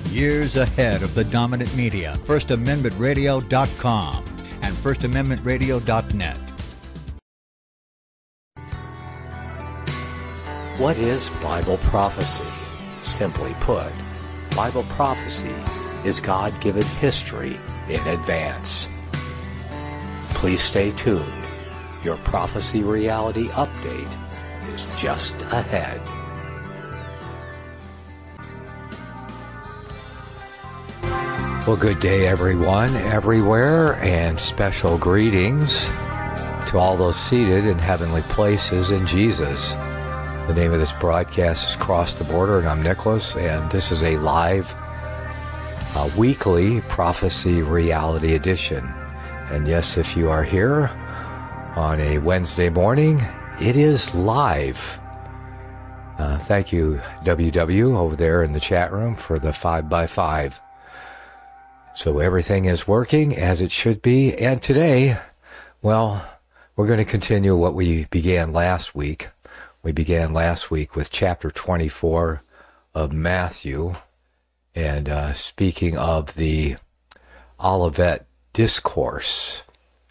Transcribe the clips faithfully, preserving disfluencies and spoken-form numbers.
years ahead of the dominant media. First Amendment Radio dot com and First Amendment Radio dot net. What is Bible prophecy? Simply put, Bible prophecy is God-given history in advance. Please stay tuned. Your prophecy reality update is just ahead. Well, good day, everyone, everywhere, and special greetings to all those seated in heavenly places in Jesus. The name of this broadcast is Cross the Border, and I'm Nicholas, and this is a live uh, weekly prophecy reality edition. And yes, if you are here on a Wednesday morning, it is live. Uh, thank you, W W, over there in the chat room for the five by five. So everything is working as it should be, and today, well, we're going to continue what we began last week. We began last week with chapter twenty-four of Matthew, and uh, speaking of the Olivet Discourse.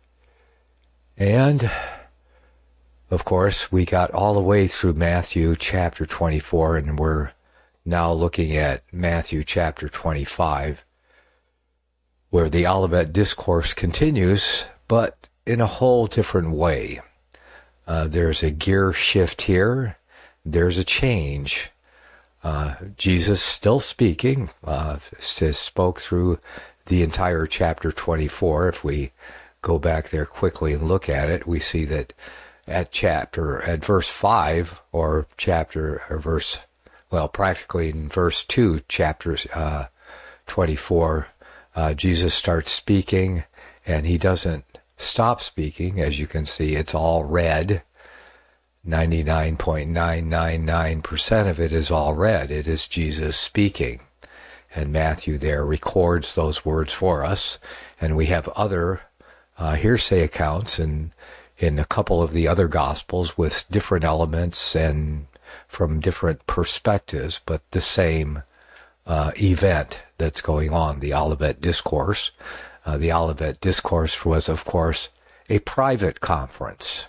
And, of course, we got all the way through Matthew chapter twenty-four, and we're now looking at Matthew chapter twenty-five, where the Olivet Discourse continues, but in a whole different way. Uh, there's a gear shift here. There's a change. Uh, Jesus still speaking, uh, spoke through the entire chapter twenty-four. If we go back there quickly and look at it, we see that at chapter, at verse five, or chapter, or verse, well, practically in verse two, chapter uh, twenty-four, uh, Jesus starts speaking, and he doesn't stop speaking. As you can see, it's all red. ninety-nine point nine nine nine percent of it is all red. It is Jesus speaking. And Matthew there records those words for us. And we have other uh, hearsay accounts in, in a couple of the other Gospels with different elements and from different perspectives, but the same uh, event that's going on, the Olivet Discourse. Uh, the Olivet Discourse was, of course, a private conference.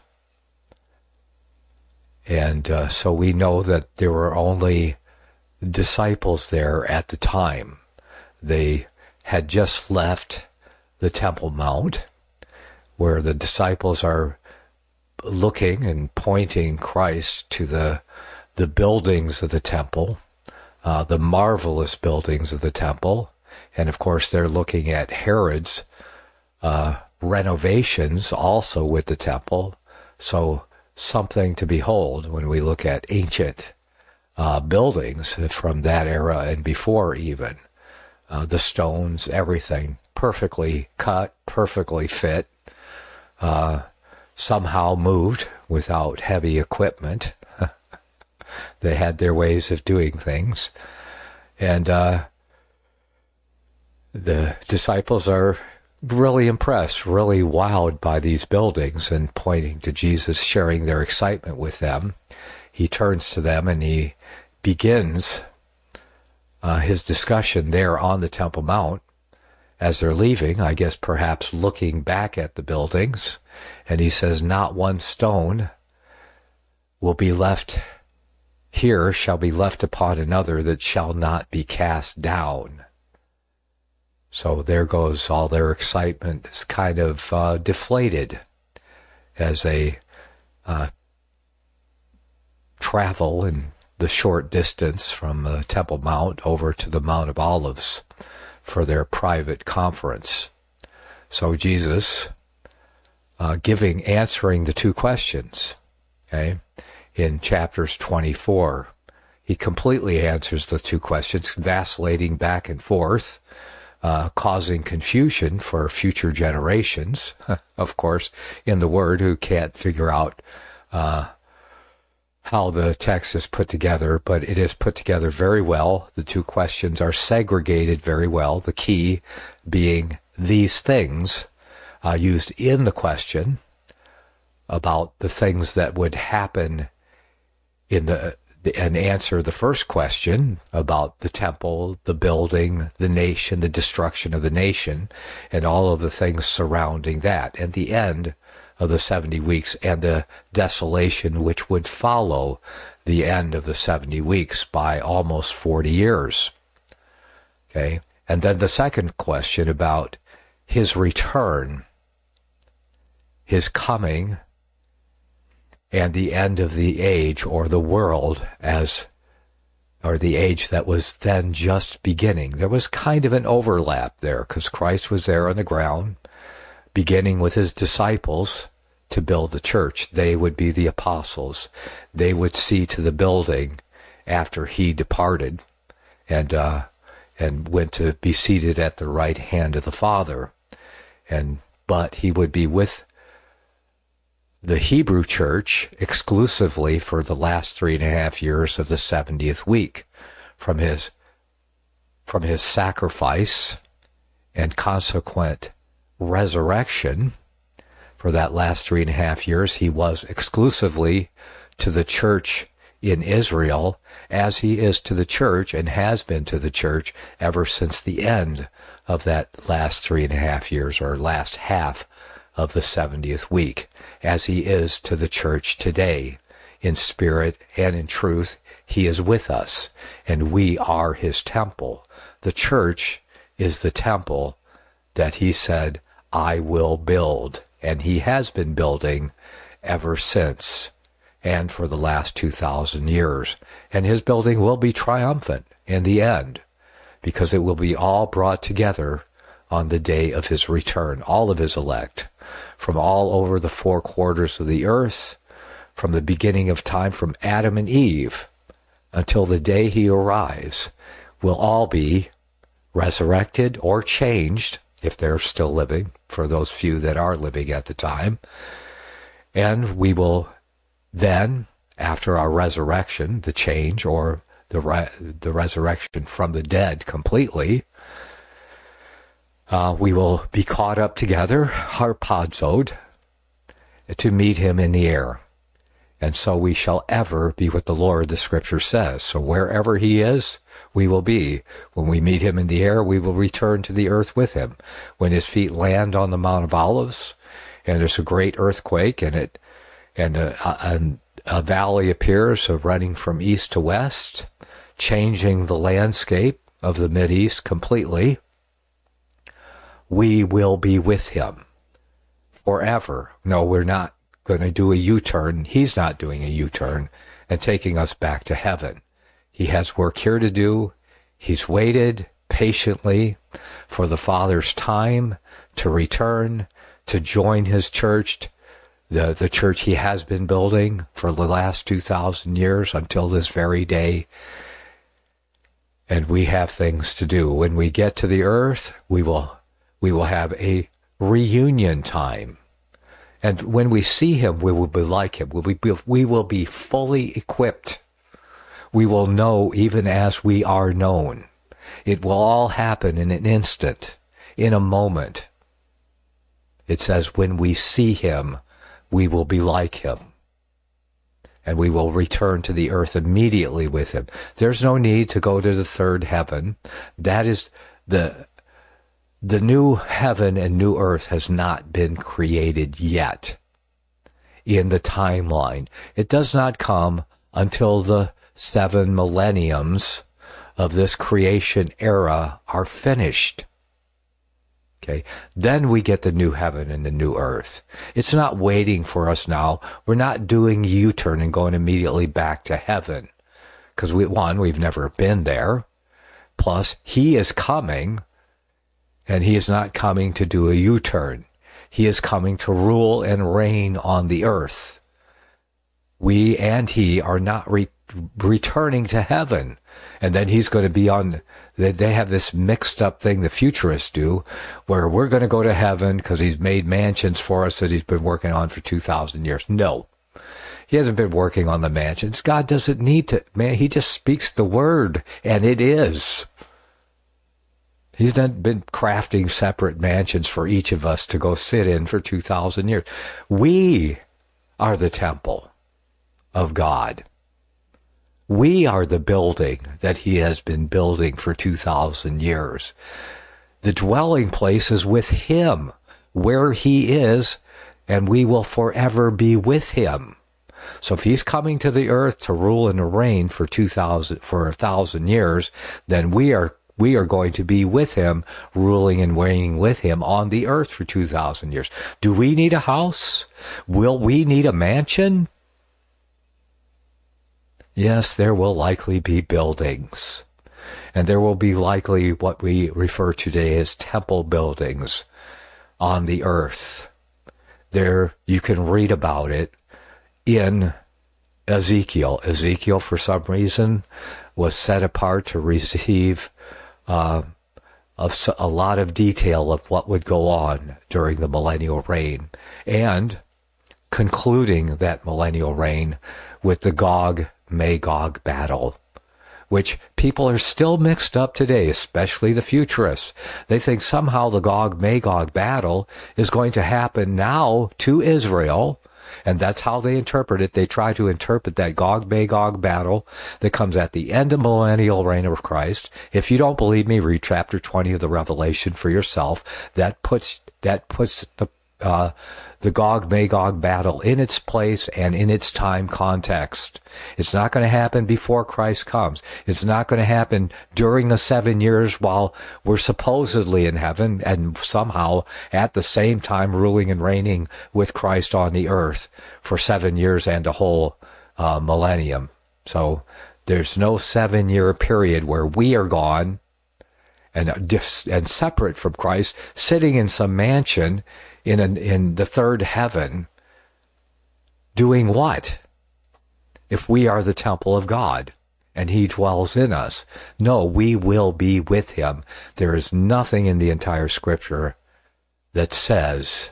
And uh, so we know that there were only disciples there at the time. They had just left the Temple Mount, where the disciples are looking and pointing Christ to the the buildings of the temple, uh, the marvelous buildings of the temple. And of course, they're looking at Herod's uh, renovations also with the temple. So something to behold when we look at ancient uh, buildings from that era and before even. Uh, the stones, everything perfectly cut, perfectly fit, uh, somehow moved without heavy equipment. They had their ways of doing things. And uh, the disciples are really impressed, really wowed by these buildings, and pointing to Jesus, sharing their excitement with them. He turns to them and he begins uh, his discussion there on the Temple Mount as they're leaving, I guess perhaps looking back at the buildings. And he says, "Not one stone will be left here, shall be left upon another, that shall not be cast down." So there goes all their excitement. It's kind of uh, deflated as they uh, travel in the short distance from the Temple Mount over to the Mount of Olives for their private conference. So Jesus, uh, giving, answering the two questions, okay, in chapters twenty-four, he completely answers the two questions, vacillating back and forth, Uh, causing confusion for future generations, of course, in the Word, who can't figure out uh, how the text is put together, but it is put together very well. The two questions are segregated very well, the key being these things uh, used in the question about the things that would happen in the and answer the first question about the temple, the building, the nation, the destruction of the nation, and all of the things surrounding that, and the end of the seventy weeks and the desolation which would follow the end of the seventy weeks by almost forty years. Okay? And then the second question about his return, his coming, and the end of the age, or the world, as or the age that was then just beginning. There was kind of an overlap there, because Christ was there on the ground, beginning with his disciples to build the church. They would be the apostles. They would see to the building after he departed and uh, and went to be seated at the right hand of the Father. And but he would be with the Hebrew church exclusively for the last three and a half years of the seventieth week, from his from his sacrifice and consequent resurrection. For that last three and a half years, he was exclusively to the church in Israel, as he is to the church and has been to the church ever since the end of that last three and a half years, or last half of the seventieth week, as he is to the church today. In spirit and in truth, he is with us, and we are his temple. The church is the temple that he said, I will build, and he has been building ever since, and for the last two thousand years. And his building will be triumphant in the end, because it will be all brought together on the day of his return, all of his elect, from all over the four quarters of the earth, from the beginning of time, from Adam and Eve, until the day he arrives, will all be resurrected or changed, if they're still living, for those few that are living at the time. And we will then, after our resurrection, the change, or the re- the resurrection from the dead completely, Uh, we will be caught up together, harpazoed, to meet him in the air. And so we shall ever be with the Lord, the Scripture says. So wherever he is, we will be. When we meet him in the air, we will return to the earth with him. When his feet land on the Mount of Olives, and there's a great earthquake, and it, and a, a, a valley appears, running from east to west, changing the landscape of the Mideast completely, we will be with him forever. No, we're not going to do a U-turn. He's not doing a U-turn and taking us back to heaven. He has work here to do. He's waited patiently for the Father's time to return, to join his church, the, the church he has been building for the last two thousand years until this very day. And we have things to do. When we get to the earth, we will We will have a reunion time. And when we see him, we will be like him. We will be, we will be fully equipped. We will know even as we are known. It will all happen in an instant, in a moment. It says, when we see him, we will be like him. And we will return to the earth immediately with him. There's no need to go to the third heaven. That is the... The new heaven and new earth has not been created yet in the timeline. It does not come until the seven millenniums of this creation era are finished. Okay, then we get the new heaven and the new earth. It's not waiting for us now. We're not doing U-turn and going immediately back to heaven. Because we, one, we've never been there. Plus, he is coming. And he is not coming to do a U-turn. He is coming to rule and reign on the earth. We and he are not re- returning to heaven. And then he's going to be on, they have this mixed up thing the futurists do, where we're going to go to heaven because he's made mansions for us that he's been working on for two thousand years. No. He hasn't been working on the mansions. God doesn't need to, man, he just speaks the word, and it is. He's not been crafting separate mansions for each of us to go sit in for two thousand years. We are the temple of God. We are the building that he has been building for two thousand years. The dwelling place is with him, where he is, and we will forever be with him. So if he's coming to the earth to rule and to reign for two thousand for a thousand years, then we are we are going to be with him, ruling and reigning with him on the earth for two thousand years. Do we need a house? Will we need a mansion? Yes, there will likely be buildings. And there will be likely what we refer to today as temple buildings on the earth. There, you can read about it in Ezekiel. Ezekiel, for some reason, was set apart to receive uh, a, a lot of detail of what would go on during the millennial reign, and concluding that millennial reign with the Gog-Magog battle, which people are still mixed up today, especially the futurists. They think somehow the Gog-Magog battle is going to happen now to Israel, and that's how they interpret it. They try to interpret that Gog-Magog battle that comes at the end of millennial reign of Christ. If you don't believe me, read chapter twenty of the Revelation for yourself. That puts that puts the uh, the Gog-Magog battle in its place and in its time context. It's not going to happen before Christ comes. It's not going to happen during the seven years while we're supposedly in heaven and somehow at the same time ruling and reigning with Christ on the earth for seven years and a whole uh, millennium. So there's no seven-year period where we are gone and and separate from Christ, sitting in some mansion in an, in the third heaven, doing what? If we are the temple of God and he dwells in us. No, we will be with him. There is nothing in the entire scripture that says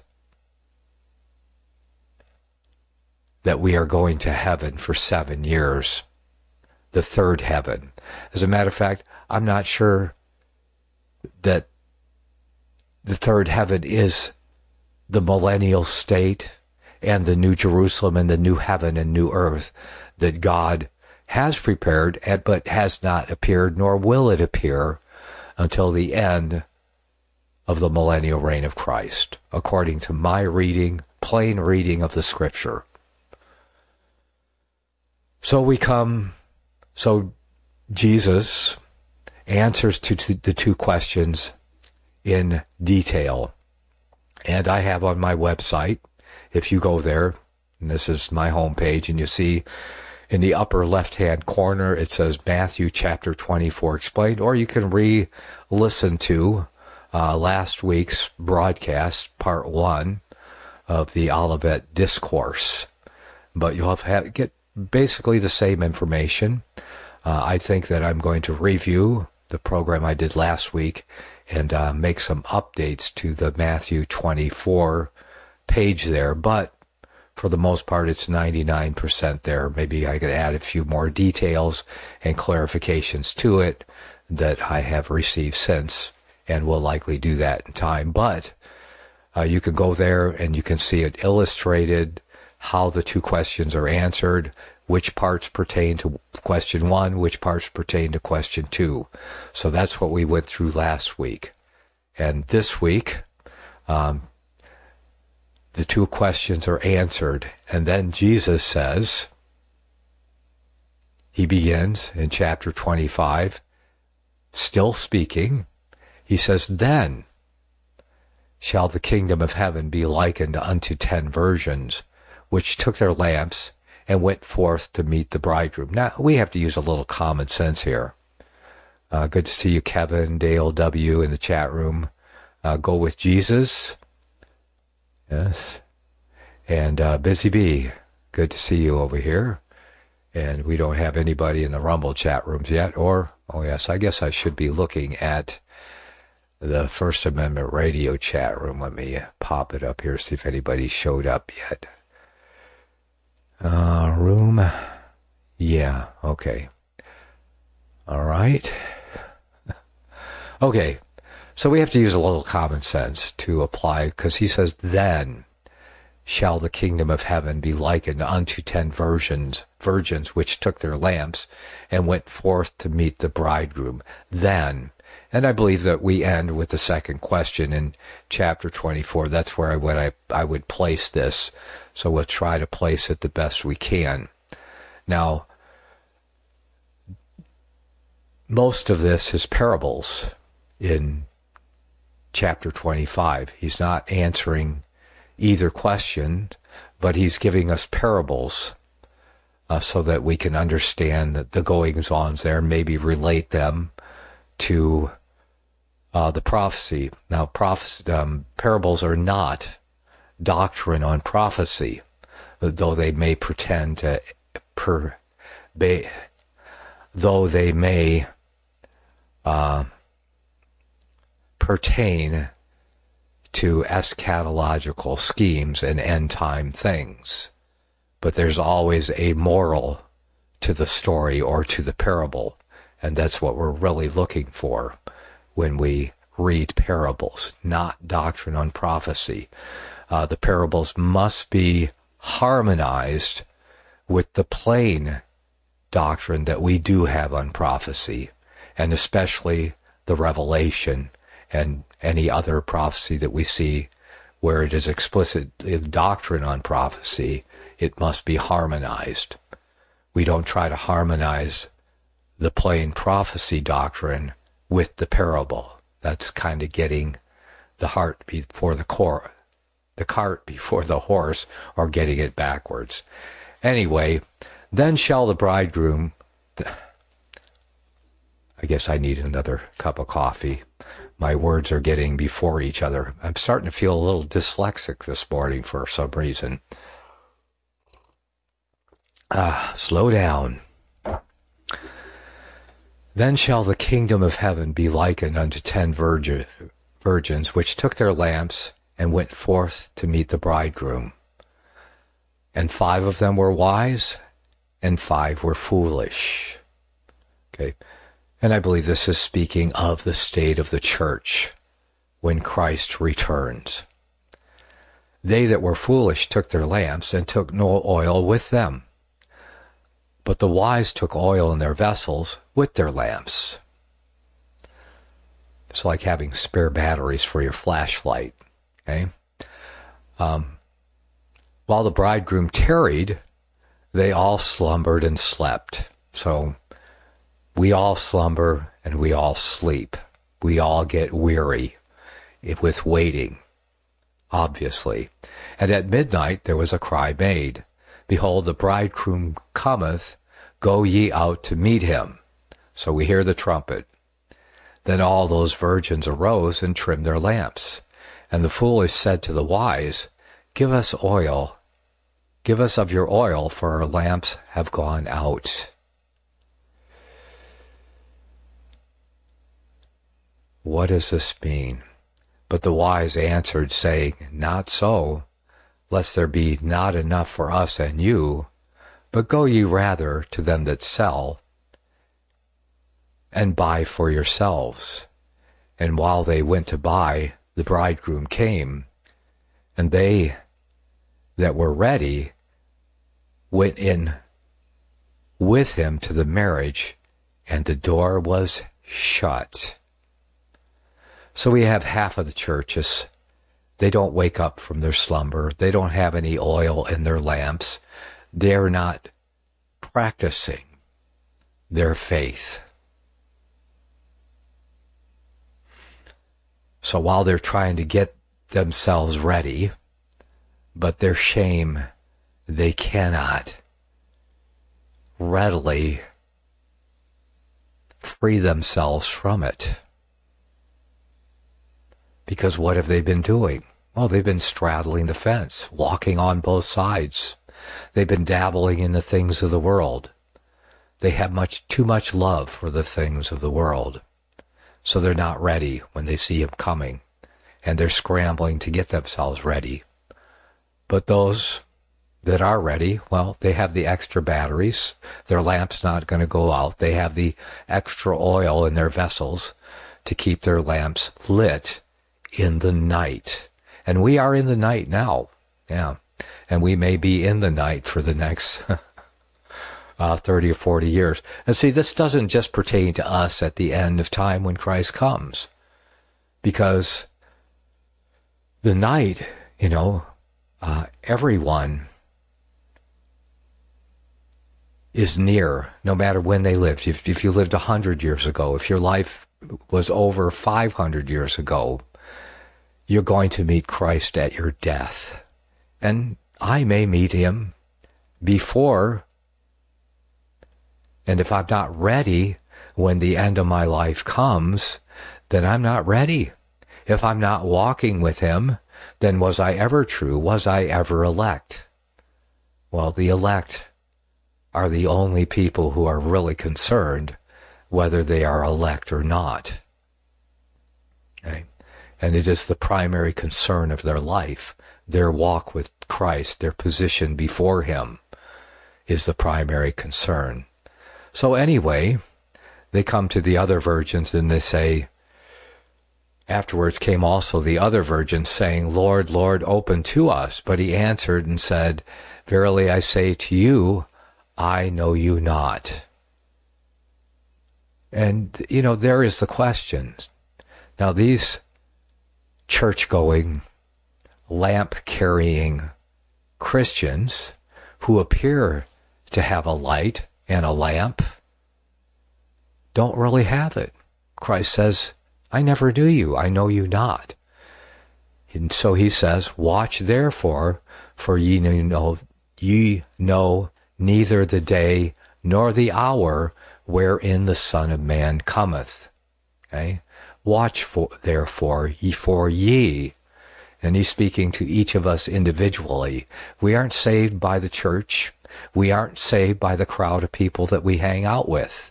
that we are going to heaven for seven years, the third heaven. As a matter of fact, I'm not sure that the third heaven is the millennial state and the new Jerusalem and the new heaven and new earth that God has prepared, but has not appeared, nor will it appear until the end of the millennial reign of Christ, according to my reading, plain reading of the scripture. So we come, so Jesus answers to the two questions in detail. And I have on my website, if you go there, and this is my homepage, and you see in the upper left-hand corner, it says Matthew chapter twenty-four explained, or you can re-listen to uh, last week's broadcast, part one of the Olivet Discourse. But you'll have, have get basically the same information. Uh, I think that I'm going to review the program I did last week and uh, make some updates to the Matthew twenty-four page there, but for the most part it's ninety-nine percent there. Maybe I could add a few more details and clarifications to it that I have received since, and will likely do that in time. But uh, you can go there and you can see it illustrated, how the two questions are answered, which parts pertain to question one, which parts pertain to question two. So that's what we went through last week. And this week, um, the two questions are answered. And then Jesus says, he begins in chapter twenty-five, still speaking. He says, then shall the kingdom of heaven be likened unto ten virgins, which took their lamps and went forth to meet the bridegroom. Now, we have to use a little common sense here. Uh, good to see you, Kevin, Dale W. in the chat room. Uh, go with Jesus. Yes. And uh, Busy Bee, good to see you over here. And we don't have anybody in the Rumble chat rooms yet. Or, oh yes, I guess I should be looking at the First Amendment Radio chat room. Let me pop it up here, see if anybody showed up yet. Uh, room. Yeah, okay. All right. Okay, so we have to use a little common sense to apply, because he says, then shall the kingdom of heaven be likened unto ten virgins, virgins which took their lamps and went forth to meet the bridegroom. Then, and I believe that we end with the second question in chapter twenty-four. That's where I would, I, I would place this. So we'll try to place it the best we can. Now, most of this is parables in chapter twenty-five. He's not answering either question, but he's giving us parables uh, so that we can understand that the goings-ons there, maybe relate them to uh, the prophecy. Now, prophecy, um, parables are not doctrine on prophecy, though they may pretend to, per, be, though they may uh, pertain to eschatological schemes and end-time things. But there's always a moral to the story or to the parable, and that's what we're really looking for when we read parables, not doctrine on prophecy. Uh, the parables must be harmonized with the plain doctrine that we do have on prophecy, and especially the Revelation and any other prophecy that we see where it is explicit doctrine on prophecy. It must be harmonized. We don't try to harmonize the plain prophecy doctrine with the parable. That's kind of getting the heart before the core, the cart before the horse, or getting it backwards. Anyway, then shall the bridegroom... I guess I need another cup of coffee. My words are getting before each other. I'm starting to feel a little dyslexic this morning for some reason. Ah, slow down. Then shall the kingdom of heaven be likened unto ten virgin, virgins, which took their lamps and went forth to meet the bridegroom. And five of them were wise, and five were foolish. Okay. And I believe this is speaking of the state of the church when Christ returns. They that were foolish took their lamps and took no oil with them. But the wise took oil in their vessels with their lamps. It's like having spare batteries for your flashlight. Okay? Um, while the bridegroom tarried, they all slumbered and slept. So we all slumber and we all sleep. We all get weary with waiting, obviously. And at midnight there was a cry made, Behold, the bridegroom cometh, go ye out to meet him. So we hear the trumpet. Then all those virgins arose and trimmed their lamps. And the foolish said to the wise, Give us oil, give us of your oil, for our lamps have gone out. What does this mean? But the wise answered, saying, Not so, lest there be not enough for us and you, but go ye rather to them that sell, and buy for yourselves. And while they went to buy, the bridegroom came, and they that were ready went in with him to the marriage, and the door was shut. So we have half of the churches. They don't wake up from their slumber. They don't have any oil in their lamps. They're not practicing their faith. So while they're trying to get themselves ready, but their shame, they cannot readily free themselves from it. Because what have they been doing? Well, they've been straddling the fence, walking on both sides. They've been dabbling in the things of the world. They have much too much love for the things of the world. So they're not ready when they see him coming. And they're scrambling to get themselves ready. But those that are ready, well, they have the extra batteries. Their lamp's not going to go out. They have the extra oil in their vessels to keep their lamps lit in the night. And we are in the night now. Yeah. And we may be in the night for the next uh, thirty or forty years. And see, this doesn't just pertain to us at the end of time when Christ comes. Because the night, you know, uh, everyone is near, no matter when they lived. If, if you lived one hundred years ago, if your life was over five hundred years ago, you're going to meet Christ at your death. And I may meet him before, and if I'm not ready when the end of my life comes, then I'm not ready. If I'm not walking with him, then was I ever true? Was I ever elect? Well, the elect are the only people who are really concerned whether they are elect or not. Okay? And it is the primary concern of their life. Their walk with Christ, their position before him, is the primary concern. So anyway, they come to the other virgins and they say, afterwards came also the other virgins, saying, Lord, Lord, open to us. But he answered and said, Verily I say to you, I know you not. And, you know, there is the question. Now these church-going, lamp-carrying Christians who appear to have a light and a lamp don't really have it. Christ says, I never knew you. I know you not. And so he says, Watch therefore, for ye know, ye know neither the day nor the hour wherein the Son of Man cometh. Okay? Watch for, therefore, ye for ye. And he's speaking to each of us individually. We aren't saved by the church. We aren't saved by the crowd of people that we hang out with.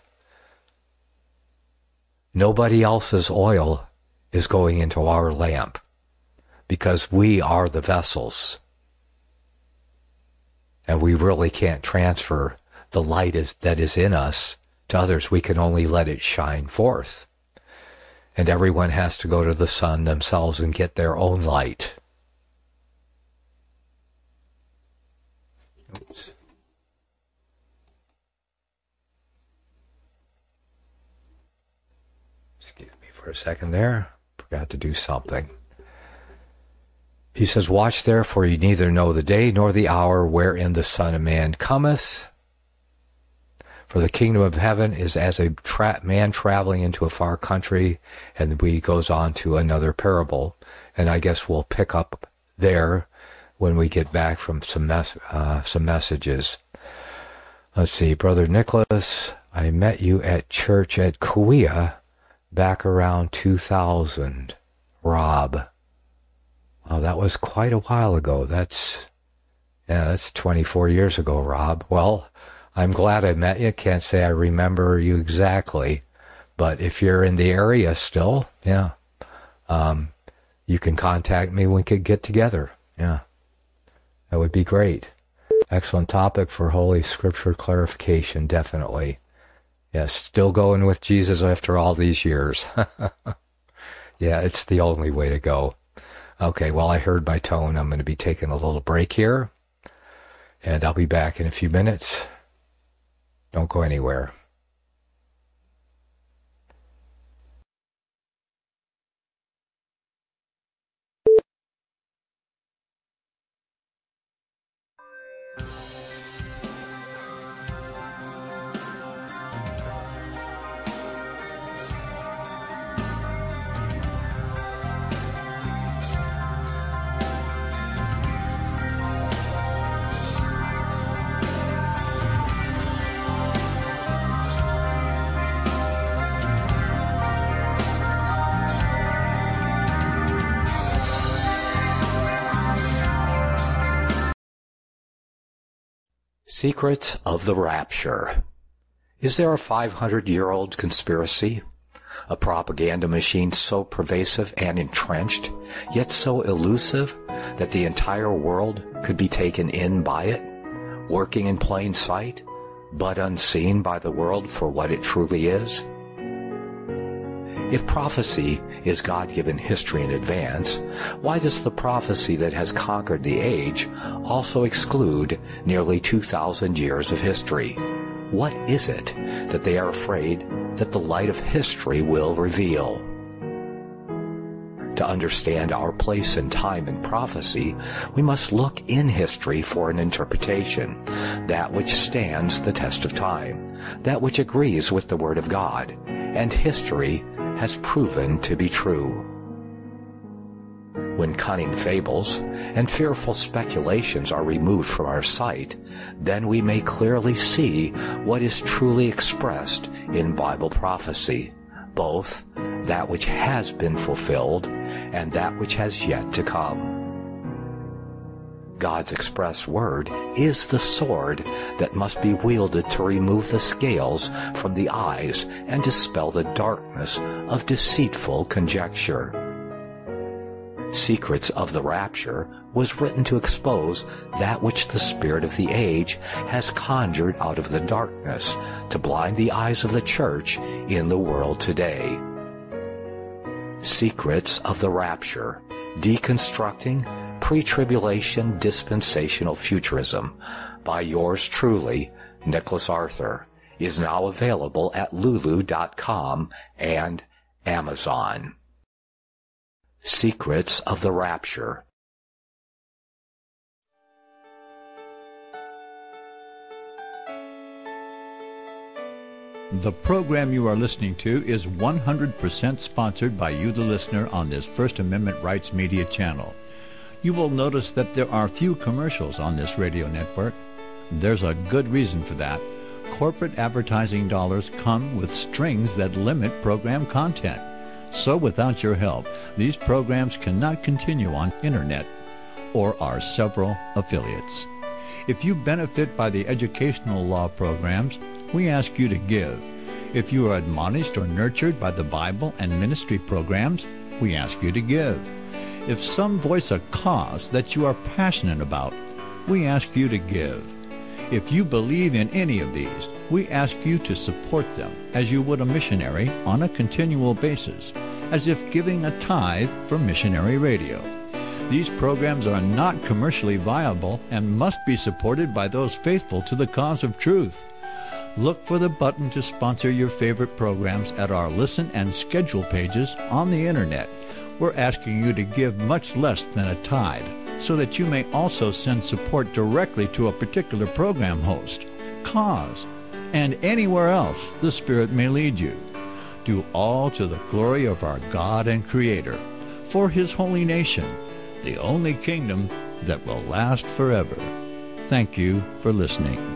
Nobody else's oil is going into our lamp because we are the vessels. And we really can't transfer the light is, that is in us to others. We can only let it shine forth. And everyone has to go to the sun themselves and get their own light. Oops. Excuse me for a second there. Forgot to do something. He says, Watch therefore, ye neither know the day nor the hour wherein the Son of Man cometh. For the kingdom of heaven is as a tra- man traveling into a far country. And he goes on to another parable. And I guess we'll pick up there when we get back from some mes- uh, some messages. Let's see, Brother Nicholas, I met you at church at Kauai back around two thousand. Rob. Well, that was quite a while ago. That's, yeah, that's twenty-four years ago, Rob. Well, I'm glad I met you. Can't say I remember you exactly, but if you're in the area still, yeah, um, you can contact me. We could get together. Yeah, that would be great. Excellent topic for Holy Scripture clarification, definitely. Yes, still going with Jesus after all these years. Yeah, it's the only way to go. Okay, well, I heard my tone. I'm going to be taking a little break here, and I'll be back in a few minutes. Don't go anywhere. Secrets of the Rapture. Is there a five hundred year old conspiracy? A propaganda machine so pervasive and entrenched, yet so elusive that the entire world could be taken in by it, working in plain sight, but unseen by the world for what it truly is? If prophecy is God-given history in advance, why does the prophecy that has conquered the age also exclude nearly two thousand years of history? What is it that they are afraid that the light of history will reveal? To understand our place in time and prophecy, we must look in history for an interpretation, that which stands the test of time, that which agrees with the Word of God, and history has proven to be true. When cunning fables and fearful speculations are removed from our sight, then we may clearly see what is truly expressed in Bible prophecy, both that which has been fulfilled and that which has yet to come. God's express word is the sword that must be wielded to remove the scales from the eyes and dispel the darkness of deceitful conjecture. Secrets of the Rapture was written to expose that which the spirit of the age has conjured out of the darkness to blind the eyes of the church in the world today. Secrets of the Rapture, Deconstructing Pre-Tribulation Dispensational Futurism by yours truly, Nicholas Arthur, is now available at lulu dot com and Amazon. Secrets of the Rapture. The program you are listening to is one hundred percent sponsored by you, the listener, on this First Amendment Rights Media channel. You will notice that there are few commercials on this radio network. There's a good reason for that. Corporate advertising dollars come with strings that limit program content. So without your help, these programs cannot continue on Internet or our several affiliates. If you benefit by the educational law programs, we ask you to give. If you are admonished or nurtured by the Bible and ministry programs, we ask you to give. If some voice a cause that you are passionate about, we ask you to give. If you believe in any of these, we ask you to support them as you would a missionary on a continual basis, as if giving a tithe for missionary radio. These programs are not commercially viable and must be supported by those faithful to the cause of truth. Look for the button to sponsor your favorite programs at our listen and schedule pages on the Internet. We're asking you to give much less than a tithe, so that you may also send support directly to a particular program host, cause, and anywhere else the Spirit may lead you. Do all to the glory of our God and Creator, for His holy nation, the only kingdom that will last forever. Thank you for listening.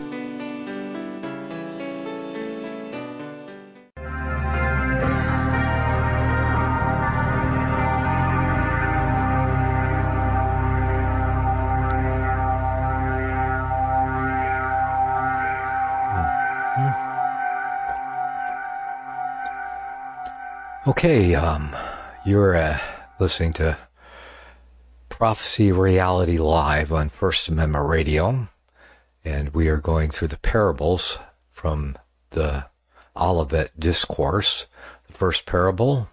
Okay, um, you're uh, listening to Prophecy Reality Live on First Amendment Radio, and we are going through the parables from the Olivet Discourse. The first parable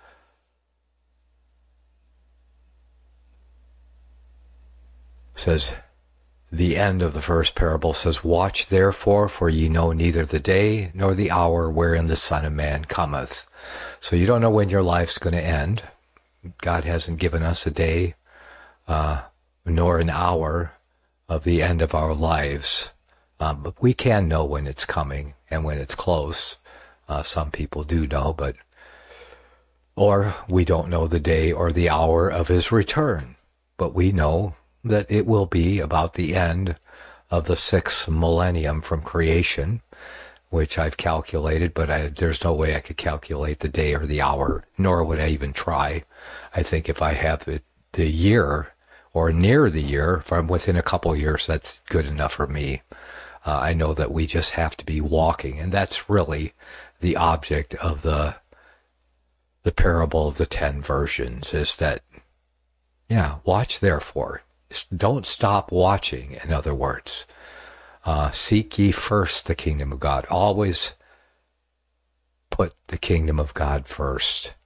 says, the end of the first parable says, Watch therefore, for ye know neither the day nor the hour wherein the Son of Man cometh. So you don't know when your life's going to end. God hasn't given us a day uh, nor an hour of the end of our lives. Um, but we can know when it's coming and when it's close. Uh, some people do know, but or we don't know the day or the hour of His return. But we know that it will be about the end of the sixth millennium from creation, which I've calculated, but I, there's no way I could calculate the day or the hour, nor would I even try. I think if I have the, the year or near the year, if I'm within a couple of years, that's good enough for me. Uh, I know that we just have to be walking, and that's really the object of the the parable of the ten virgins, is that, yeah, watch therefore. Don't stop watching, in other words. Uh, seek ye first the kingdom of God. Always put the kingdom of God first.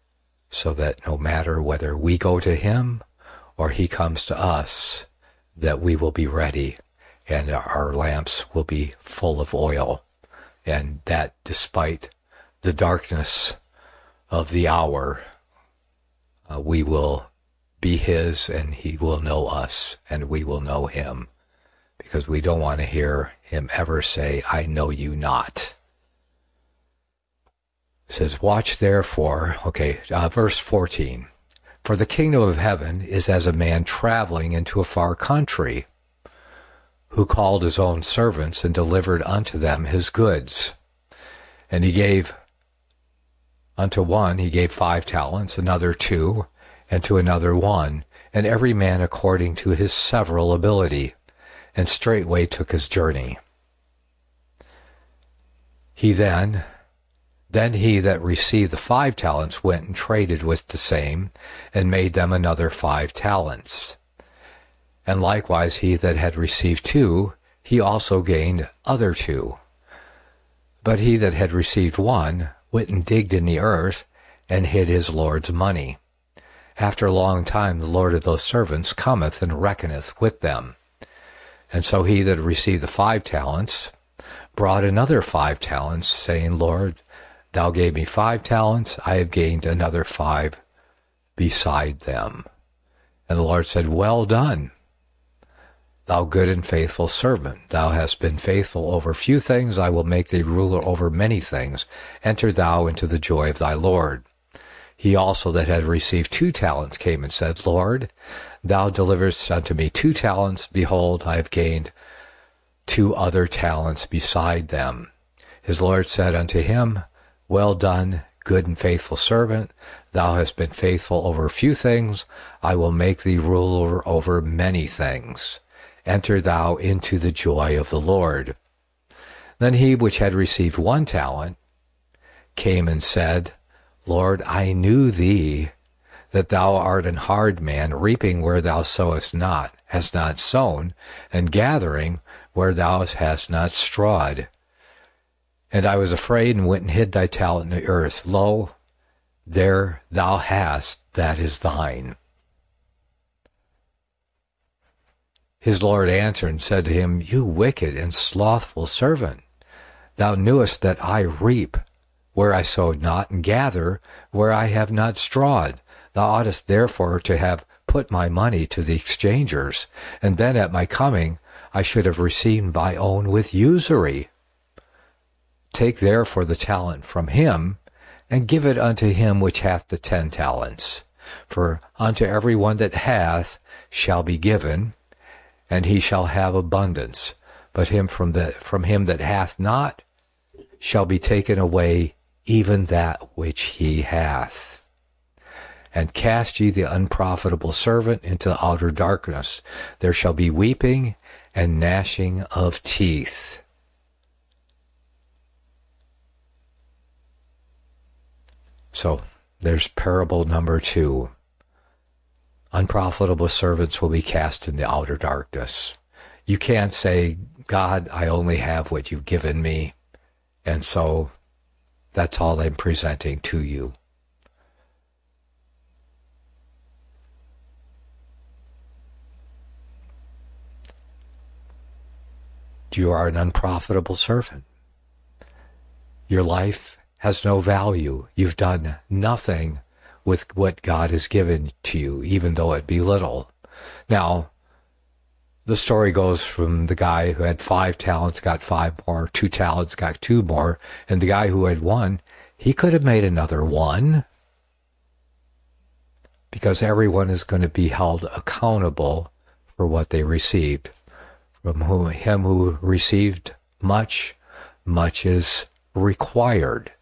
so that no matter whether we go to him or he comes to us, that we will be ready and our lamps will be full of oil, and that despite the darkness of the hour, uh, we will be his and he will know us and we will know him, because we don't want to hear him ever say, I know you not. It says, watch therefore, okay, uh, verse fourteen. For the kingdom of heaven is as a man traveling into a far country, who called his own servants and delivered unto them his goods. And he gave unto one, he gave five talents, another two, and to another one, and every man according to his several ability, and straightway took his journey. He then, then he that received the five talents went and traded with the same, and made them another five talents. And likewise he that had received two, he also gained other two. But he that had received one went and digged in the earth, and hid his Lord's money. After a long time the Lord of those servants cometh and reckoneth with them. And so he that received the five talents brought another five talents, saying, Lord, thou gave me five talents, I have gained another five beside them. And the Lord said, well done, thou good and faithful servant. Thou hast been faithful over few things, I will make thee ruler over many things. Enter thou into the joy of thy Lord. He also that had received two talents came and said, Lord, thou deliverest unto me two talents. Behold, I have gained two other talents beside them. His Lord said unto him, well done, good and faithful servant. Thou hast been faithful over a few things. I will make thee ruler over many things. Enter thou into the joy of the Lord. Then he which had received one talent came and said, Lord, I knew thee, that thou art an hard man, reaping where thou sowest not, hast not sown, and gathering where thou hast not strawed. And I was afraid, and went and hid thy talent in the earth. Lo, there thou hast that is thine. His Lord answered and said to him, you wicked and slothful servant, thou knewest that I reap where I sowed not, and gather where I have not strawed. Thou oughtest therefore to have put my money to the exchangers, and then at my coming I should have received my own with usury. Take therefore the talent from him, and give it unto him which hath the ten talents. For unto every one that hath shall be given, and he shall have abundance. But him from the from him that hath not shall be taken away even that which he hath. And cast ye the unprofitable servant into outer darkness. There shall be weeping and gnashing of teeth. So there's parable number two. Unprofitable servants will be cast in the outer darkness. You can't say, God, I only have what you've given me, and so that's all I'm presenting to you. You are an unprofitable servant. Your life has no value. You've done nothing with what God has given to you, even though it be little. Now, the story goes from the guy who had five talents got five more, two talents got two more, and the guy who had one, he could have made another one, because everyone is going to be held accountable for what they received. From whom, him who received much, much is required.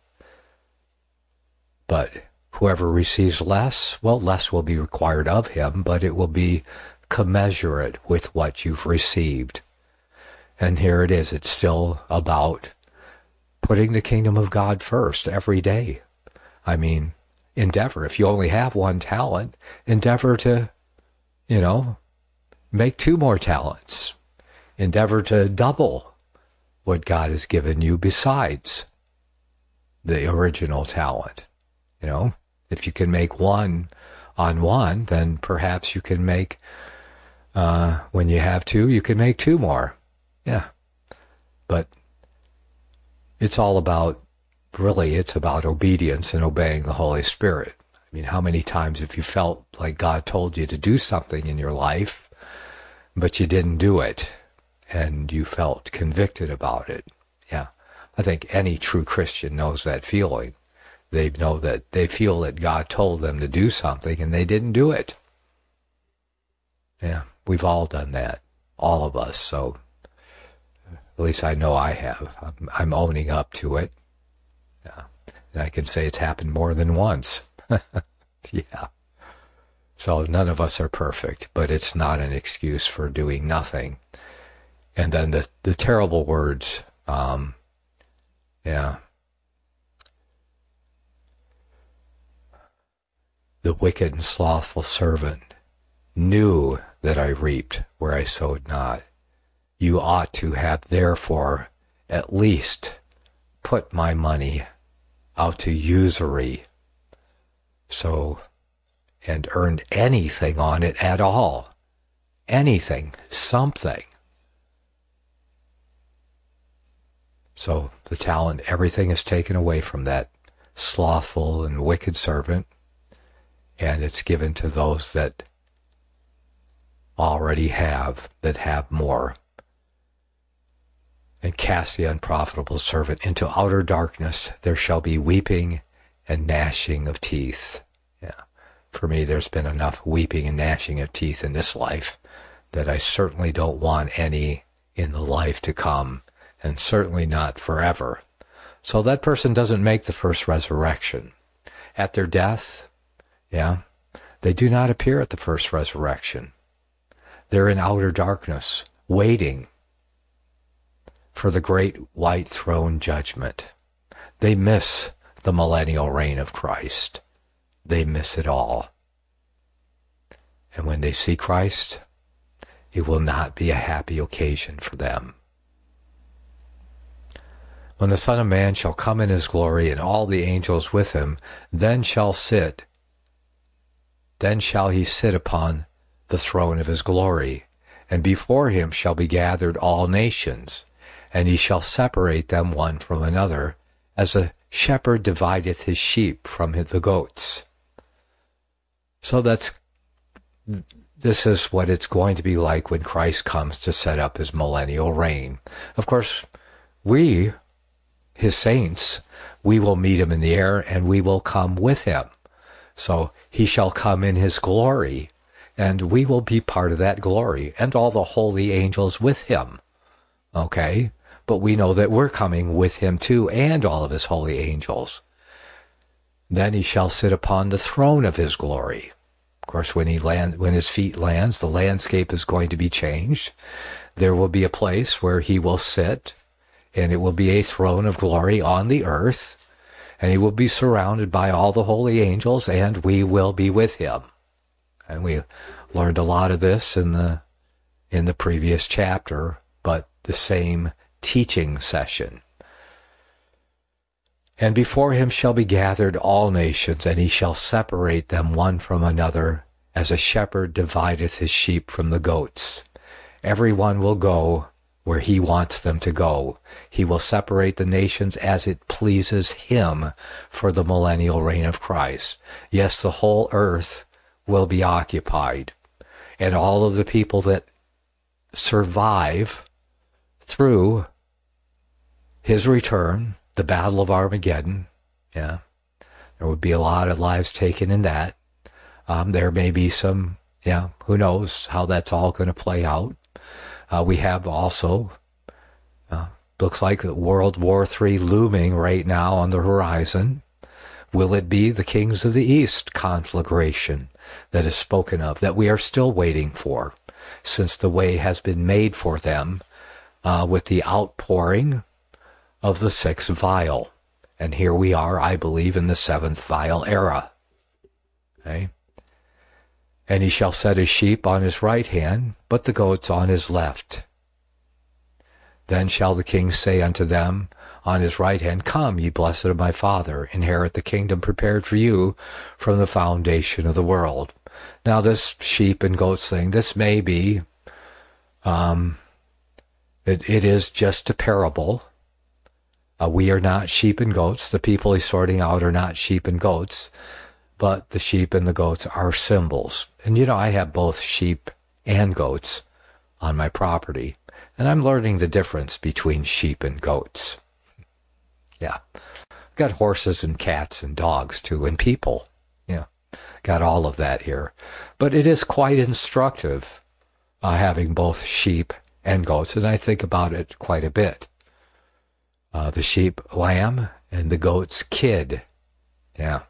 But whoever receives less, well, less will be required of him, but it will be commensurate with what you've received. And here it is. It's still about putting the kingdom of God first every day. I mean, endeavor. If you only have one talent, endeavor to, you know, make two more talents. Endeavor to double what God has given you besides the original talent. You know, If you can make one on one, then perhaps you can make, uh, when you have two, you can make two more. Yeah. But it's all about, really, it's about obedience and obeying the Holy Spirit. I mean, how many times have you felt like God told you to do something in your life, but you didn't do it, and you felt convicted about it? Yeah. I think any true Christian knows that feeling. They know that they feel that God told them to do something, and they didn't do it. Yeah, we've all done that. All of us. So, at least I know I have. I'm, I'm owning up to it. Yeah. And I can say it's happened more than once. Yeah. So none of us are perfect, but it's not an excuse for doing nothing. And then the, the terrible words, um, yeah. The wicked and slothful servant knew that I reaped where I sowed not. You ought to have therefore at least put my money out to usury, so, and earned anything on it at all. Anything, something. So the talent, everything is taken away from that slothful and wicked servant, and it's given to those that already have, that have more. And cast the unprofitable servant into outer darkness. There shall be weeping and gnashing of teeth. Yeah. For me, there's been enough weeping and gnashing of teeth in this life that I certainly don't want any in the life to come, and certainly not forever. So that person doesn't make the first resurrection. At their death, yeah, they do not appear at the first resurrection. They're in outer darkness, waiting for the great white throne judgment. They miss the millennial reign of Christ. They miss it all. And when they see Christ, it will not be a happy occasion for them. When the Son of Man shall come in his glory, and all the angels with him, then shall sit, then shall he sit upon the throne of his glory, and before him shall be gathered all nations, and he shall separate them one from another, as a shepherd divideth his sheep from the goats. So that's, this is what it's going to be like when Christ comes to set up his millennial reign. Of course, we, his saints, we will meet him in the air, and we will come with him. So he shall come in his glory, and we will be part of that glory, and all the holy angels with him. Okay? But we know that we're coming with him too, and all of his holy angels. Then he shall sit upon the throne of his glory. Of course, when he land, when his feet lands, the landscape is going to be changed. There will be a place where he will sit, and it will be a throne of glory on the earth, and he will be surrounded by all the holy angels, and we will be with him. And we learned a lot of this in the in the previous chapter, but the same teaching session. And before him shall be gathered all nations, and he shall separate them one from another, as a shepherd divideth his sheep from the goats. Every one will go where he wants them to go. He will separate the nations as it pleases him for the millennial reign of Christ. Yes, the whole earth will be occupied, and all of the people that survive through his return, the Battle of Armageddon, yeah, there would be a lot of lives taken in that. Um, there may be some, yeah, who knows how that's all going to play out. Uh, we have also, uh, looks like World War Three looming right now on the horizon. Will it be the kings of the East conflagration that is spoken of, that we are still waiting for, since the way has been made for them uh, with the outpouring of the sixth vial. And here we are, I believe, in the seventh vial era. Okay? And he shall set his sheep on his right hand, but the goats on his left. Then shall the king say unto them, on his right hand, "Come, ye blessed of my Father, inherit the kingdom prepared for you from the foundation of the world." Now this sheep and goats thing, this may be, um, it, it is just a parable. Uh, we are not sheep and goats. The people he's sorting out are not sheep and goats, but the sheep and the goats are symbols. And you know, I have both sheep and goats on my property, and I'm learning the difference between sheep and goats. Yeah. Got horses and cats and dogs too, and people. Yeah. Got all of that here. But it is quite instructive uh, having both sheep and goats, and I think about it quite a bit. Uh, the sheep, lamb, and the goats, kid. Yeah.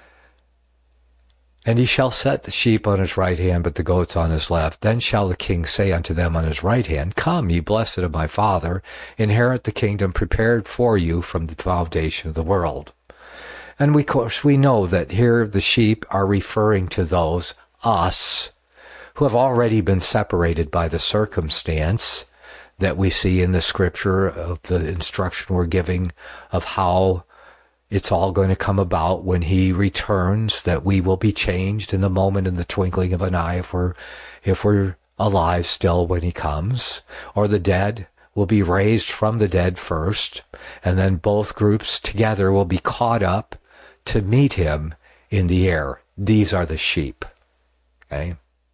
"And he shall set the sheep on his right hand, but the goats on his left. Then shall the king say unto them on his right hand, Come, ye blessed of my Father, inherit the kingdom prepared for you from the foundation of the world." And we, of course, we know that here the sheep are referring to those, us, who have already been separated by the circumstance that we see in the scripture of the instruction we're giving of how it's all going to come about when he returns, that we will be changed in the moment, in the twinkling of an eye, if we're, if we're alive still when he comes, or the dead will be raised from the dead first, and then both groups together will be caught up to meet him in the air. These are the sheep, okay?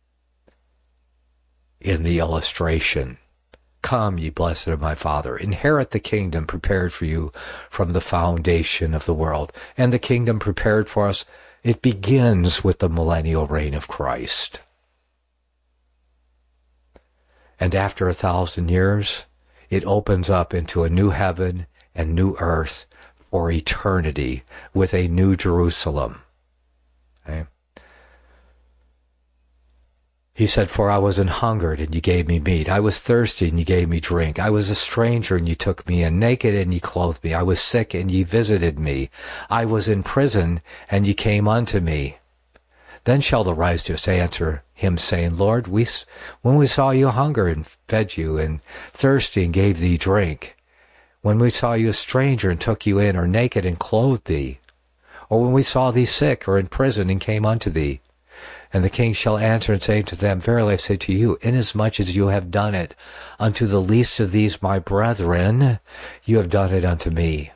In the illustration. "Come, ye blessed of my Father, inherit the kingdom prepared for you from the foundation of the world." And the kingdom prepared for us, it begins with the millennial reign of Christ. And after a thousand years, it opens up into a new heaven and new earth for eternity with a new Jerusalem. Okay? He said, "For I was an hungered, and ye gave me meat. I was thirsty, and ye gave me drink. I was a stranger, and ye took me in. Naked, and ye clothed me. I was sick, and ye visited me. I was in prison, and ye came unto me." Then shall the righteous answer him, saying, "Lord, we, when we saw you hunger, and fed you, and thirsty, and gave thee drink, when we saw you a stranger, and took you in, or naked, and clothed thee, or when we saw thee sick, or in prison, and came unto thee?" And the king shall answer and say to them, "Verily I say to you, inasmuch as you have done it unto the least of these my brethren, you have done it unto me."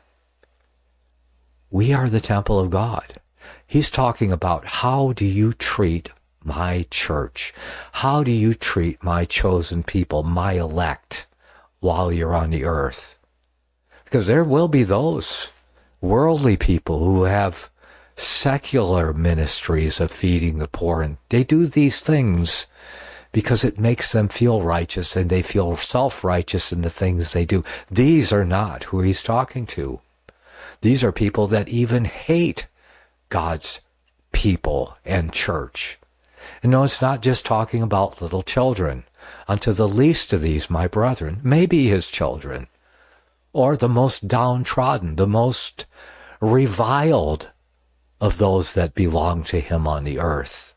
We are the temple of God. He's talking about, how do you treat my church? How do you treat my chosen people, my elect, while you're on the earth? Because there will be those worldly people who have secular ministries of feeding the poor, and they do these things because it makes them feel righteous, and they feel self-righteous in the things they do. These are not who he's talking to. These are people that even hate God's people and church. And no, it's not just talking about little children. "Unto the least of these my brethren," maybe his children, or the most downtrodden, the most reviled of those that belong to him on the earth.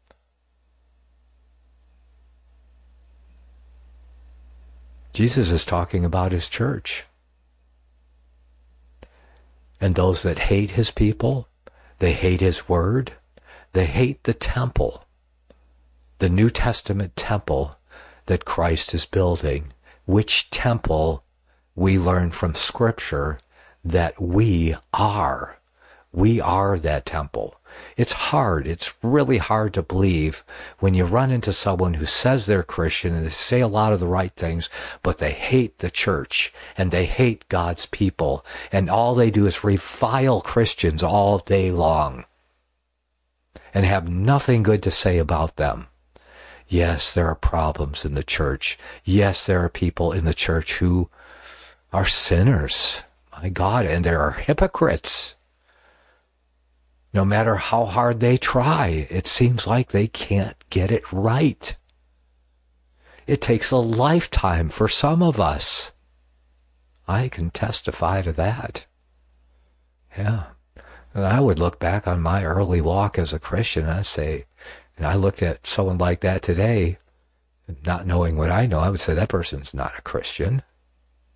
Jesus is talking about his church. And those that hate his people, they hate his word, they hate the temple, the New Testament temple that Christ is building, which temple we learn from Scripture that we are. We are that temple. It's hard. It's really hard to believe when you run into someone who says they're Christian and they say a lot of the right things, but they hate the church and they hate God's people, and all they do is revile Christians all day long and have nothing good to say about them. Yes, there are problems in the church. Yes, there are people in the church who are sinners. My God, and there are hypocrites. No matter how hard they try, it seems like they can't get it right. It takes a lifetime for some of us. I can testify to that. Yeah. And I would look back on my early walk as a Christian and I'd say, and I looked at someone like that today, not knowing what I know, I would say that person's not a Christian.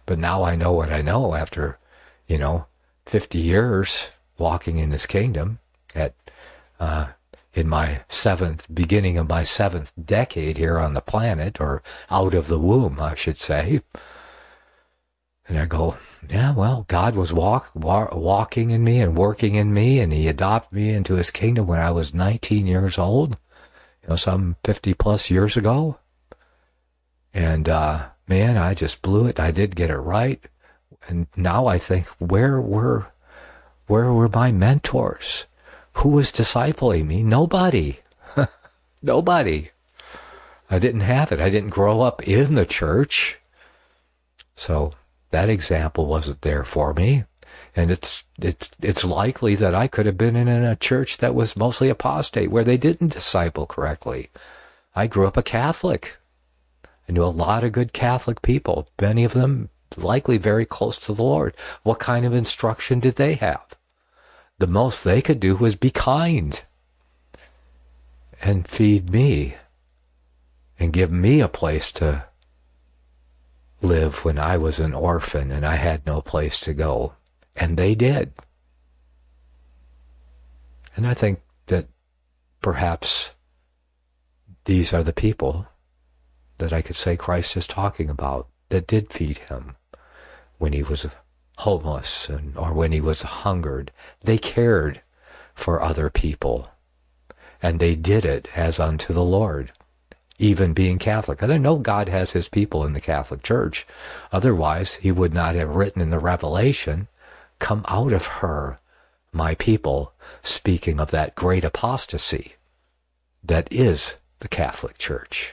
But now I know what I know after, you know, fifty years walking in His kingdom at, uh, in my seventh, beginning of my seventh decade here on the planet, or out of the womb, I should say. And I go, yeah, well, God was walk, wa- walking in me and working in me, and He adopted me into His kingdom when I was nineteen years old, you know, some fifty plus years ago. And, uh, man, I just blew it. I did get it right. And now I think, where were, where were my mentors? Who was discipling me? Nobody. Nobody. I didn't have it. I didn't grow up in the church. So that example wasn't there for me. And it's it's it's likely that I could have been in a church that was mostly apostate, where they didn't disciple correctly. I grew up a Catholic. I knew a lot of good Catholic people, many of them likely very close to the Lord. What kind of instruction did they have? The most they could do was be kind and feed me and give me a place to live when I was an orphan and I had no place to go. And they did. And I think that perhaps these are the people that I could say Christ is talking about, that did feed Him when He was homeless and, or when He was hungered. They cared for other people, and they did it as unto the Lord, even being Catholic. And I know God has His people in the Catholic Church. Otherwise, He would not have written in the Revelation, "Come out of her, my people," speaking of that great apostasy that is the Catholic Church.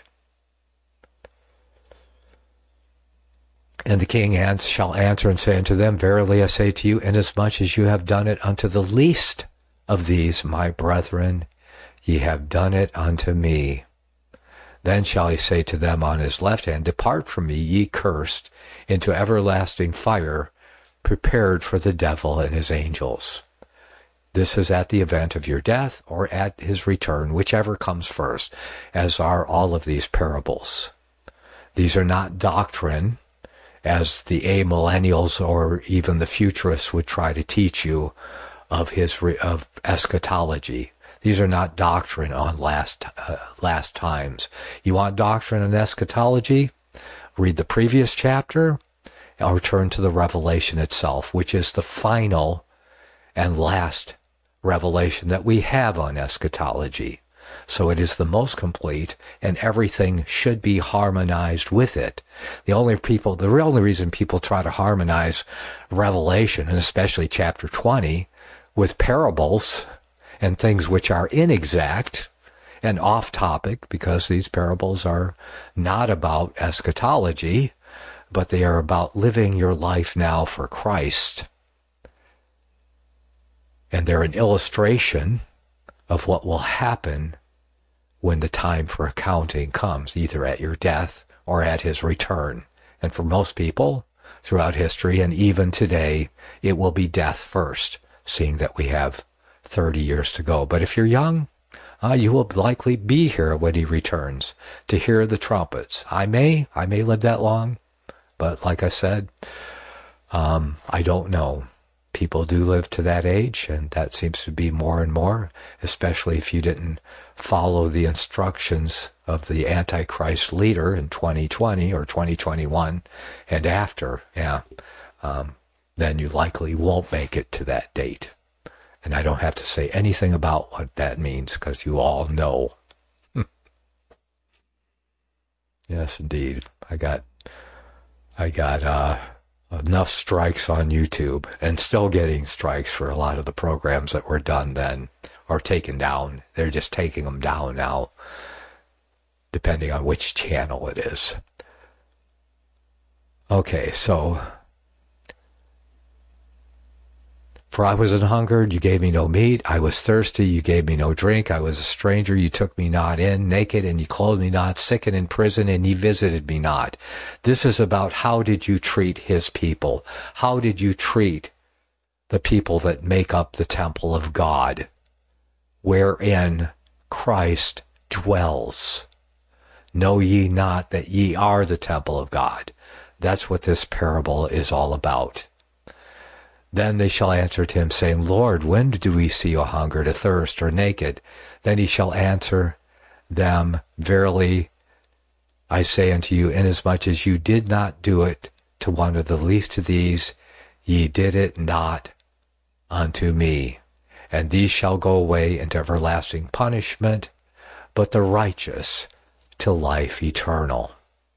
And the king shall answer and say unto them, Verily I say to you, inasmuch as you have done it unto the least of these my brethren, ye have done it unto me. Then shall he say to them on his left hand, Depart from me, ye cursed, into everlasting fire, prepared for the devil and his angels. This is at the event of your death or at his return, whichever comes first, as are all of these parables. These are not doctrine, as the amillennials or even the futurists would try to teach you of his of eschatology. These are not doctrine on last uh, last times. You want doctrine on eschatology? Read the previous chapter or turn to the Revelation itself, which is the final and last revelation that we have on eschatology. So it is the most complete, and everything should be harmonized with it. The only people, the only reason people try to harmonize Revelation, and especially chapter twenty, with parables and things which are inexact and off topic, because these parables are not about eschatology, but they are about living your life now for Christ. And they're an illustration of what will happen when the time for accounting comes, either at your death or at his return. And for most people throughout history and even today, it will be death first, seeing that we have thirty years to go. But if you're young, uh, you will likely be here when he returns to hear the trumpets. I may, I may live that long, but like I said, um, I don't know. People do live to that age, and that seems to be more and more, especially if you didn't follow the instructions of the Antichrist leader in twenty twenty or twenty twenty-one and after, yeah, um, then you likely won't make it to that date. And I don't have to say anything about what that means, because you all know. Yes, indeed. I got, I got, uh, enough strikes on YouTube, and still getting strikes for a lot of the programs that were done then, or taken down. They're just taking them down now, depending on which channel it is. Okay, so, for I was an hungered, you gave me no meat. I was thirsty, you gave me no drink. I was a stranger, you took me not in. Naked, and you clothed me not. Sick and in prison, and ye visited me not. This is about how did you treat his people? How did you treat the people that make up the temple of God, wherein Christ dwells? Know ye not that ye are the temple of God? That's what this parable is all about. Then they shall answer to him, saying, Lord, when did we see you hungered, athirst, or naked? Then he shall answer them, Verily I say unto you, inasmuch as you did not do it to one of the least of these, ye did it not unto me. And these shall go away into everlasting punishment, but the righteous to life eternal.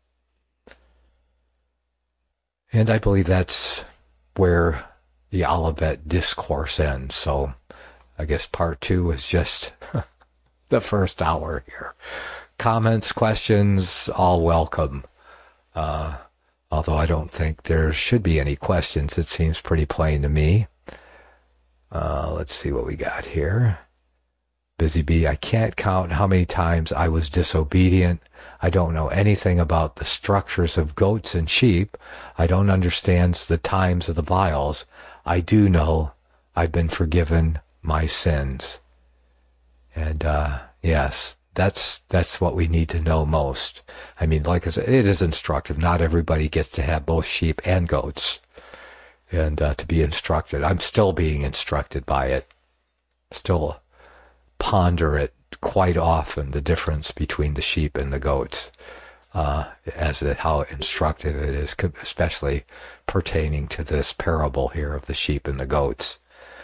And I believe that's where the Olivet Discourse ends. So I guess part two is just the first hour here. Comments, questions, all welcome. Uh, although I don't think there should be any questions. It seems pretty plain to me. Uh, let's see what we got here. Busy Bee, I can't count how many times I was disobedient. I don't know anything about the structures of goats and sheep. I don't understand the times of the vials. I do know I've been forgiven my sins. And, uh, yes, that's, that's what we need to know most. I mean, like I said, it is instructive. Not everybody gets to have both sheep and goats. And, uh, to be instructed. I'm still being instructed by it. Still ponder it quite often, the difference between the sheep and the goats, uh, as to how instructive it is, especially pertaining to this parable here of the sheep and the goats.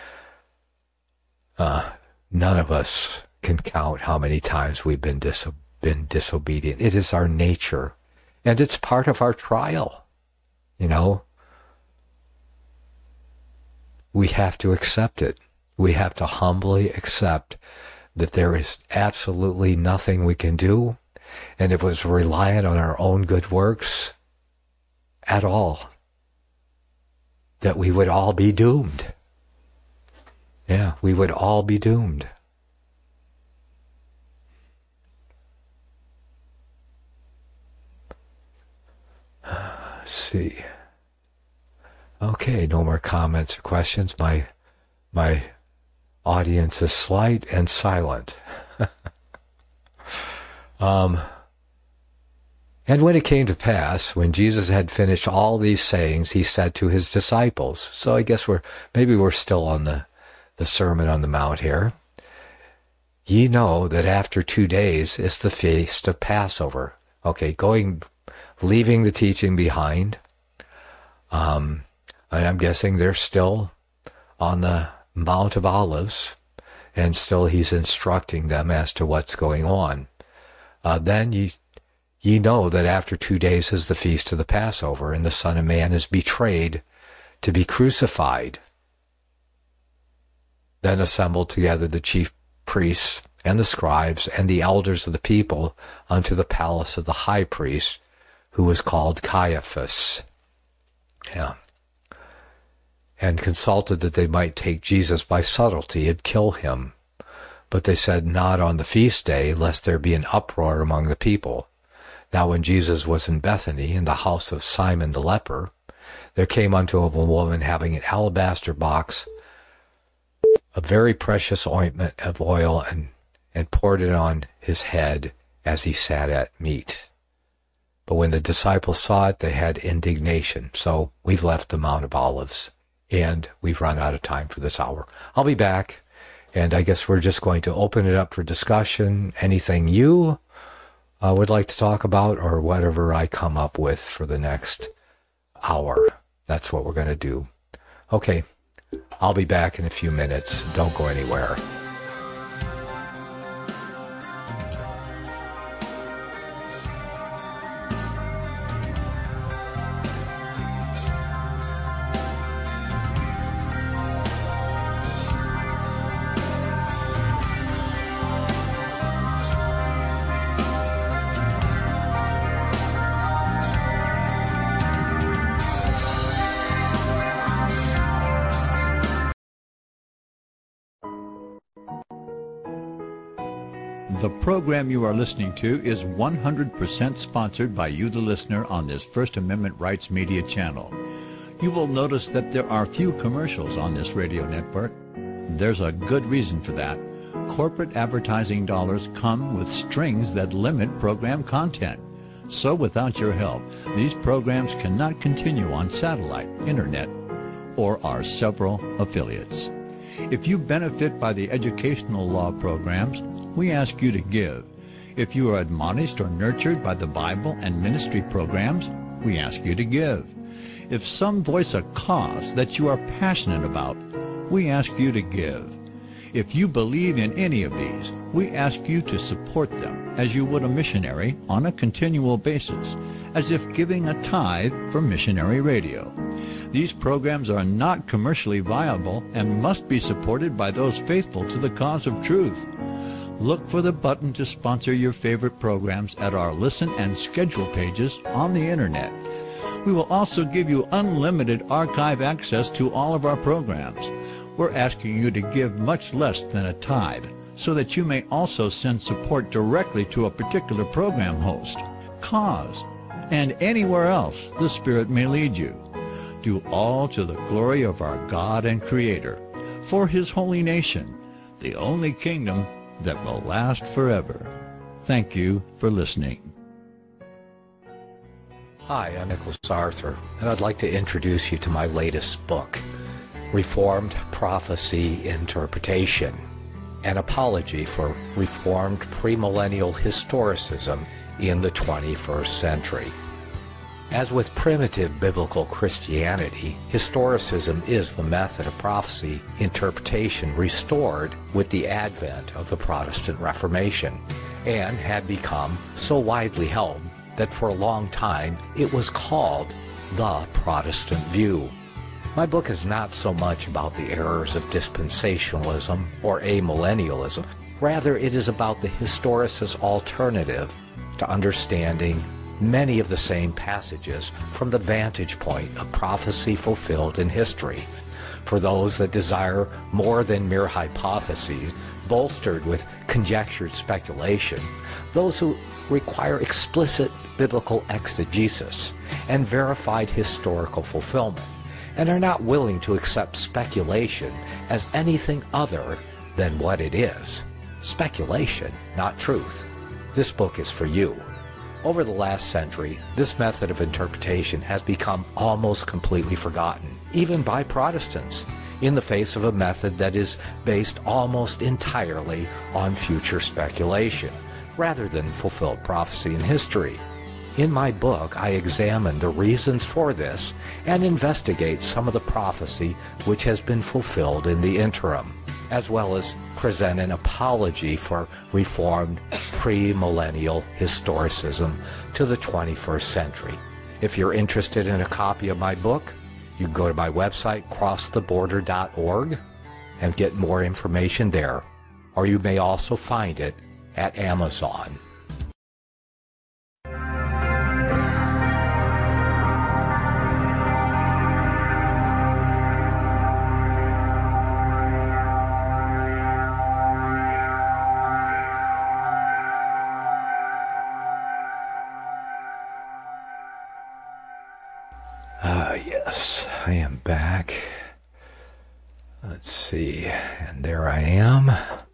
Uh, none of us can count how many times we've been, diso- been disobedient. It is our nature, and it's part of our trial, you know. We have to accept it. We have to humbly accept that there is absolutely nothing we can do, and if it was reliant on our own good works at all, that we would all be doomed. Yeah, we would all be doomed. Let's see. Okay, no more comments or questions. My my audience is slight and silent. um, and when it came to pass, when Jesus had finished all these sayings, he said to his disciples. So I guess we're maybe we're still on the, the Sermon on the Mount here. Ye know that after two days is the feast of Passover. Okay, going, leaving the teaching behind. Um, and I'm guessing they're still on the Mount of Olives, and still he's instructing them as to what's going on. Uh, then ye, ye know that after two days is the feast of the Passover, and the Son of Man is betrayed to be crucified. Then assembled together the chief priests and the scribes and the elders of the people unto the palace of the high priest, who was called Caiaphas. Yeah. And consulted that they might take Jesus by subtlety and kill him. But they said, Not on the feast day, lest there be an uproar among the people. Now when Jesus was in Bethany, in the house of Simon the leper, there came unto him a woman having an alabaster box, a very precious ointment of oil, and, and poured it on his head as he sat at meat. But when the disciples saw it, they had indignation. So we've left the Mount of Olives. And we've run out of time for this hour. I'll be back, and I guess we're just going to open it up for discussion. Anything you uh, would like to talk about, or whatever I come up with for the next hour. That's what we're going to do. Okay, I'll be back in a few minutes. Don't go anywhere. The program you are listening to is one hundred percent sponsored by you, the listener, on this First Amendment Rights Media channel. You will notice that there are few commercials on this radio network. There's a good reason for that. Corporate advertising dollars come with strings that limit program content. So without your help, these programs cannot continue on satellite, internet, or our several affiliates. If you benefit by the educational law programs, we ask you to give. If you are admonished or nurtured by the Bible and ministry programs, we ask you to give. If some voice a cause that you are passionate about, we ask you to give. If you believe in any of these, we ask you to support them as you would a missionary on a continual basis, as if giving a tithe for missionary radio. These programs are not commercially viable and must be supported by those faithful to the cause of truth. Look for the button to sponsor your favorite programs at our listen and schedule pages on the Internet. We will also give you unlimited archive access to all of our programs. We're asking you to give much less than a tithe so that you may also send support directly to a particular program host, cause, and anywhere else the Spirit may lead you. Do all to the glory of our God and Creator, for His holy nation, the only kingdom that will last forever. Thank you for listening. Hi, I'm Nicholas Arthur, and I'd like to introduce you to my latest book, Reformed Prophecy Interpretation, an apology for Reformed premillennial historicism in the twenty-first century. As with primitive biblical Christianity, historicism is the method of prophecy interpretation restored with the advent of the Protestant Reformation, and had become so widely held that for a long time it was called the Protestant view. My book is not so much about the errors of dispensationalism or amillennialism. Rather, it is about the historicist alternative to understanding many of the same passages from the vantage point of prophecy fulfilled in history. For those that desire more than mere hypotheses, bolstered with conjectured speculation, those who require explicit biblical exegesis and verified historical fulfillment, and are not willing to accept speculation as anything other than what it is. Speculation, not truth. This book is for you. Over the last century, this method of interpretation has become almost completely forgotten, even by Protestants, in the face of a method that is based almost entirely on future speculation, rather than fulfilled prophecy in history. In my book, I examine the reasons for this and investigate some of the prophecy which has been fulfilled in the interim, as well as present an apology for Reformed premillennial historicism to the twenty-first century. If you're interested in a copy of my book, you can go to my website, cross the border dot org, and get more information there. Or you may also find it at Amazon. Ah, yes, I am back. Let's see, and there I am.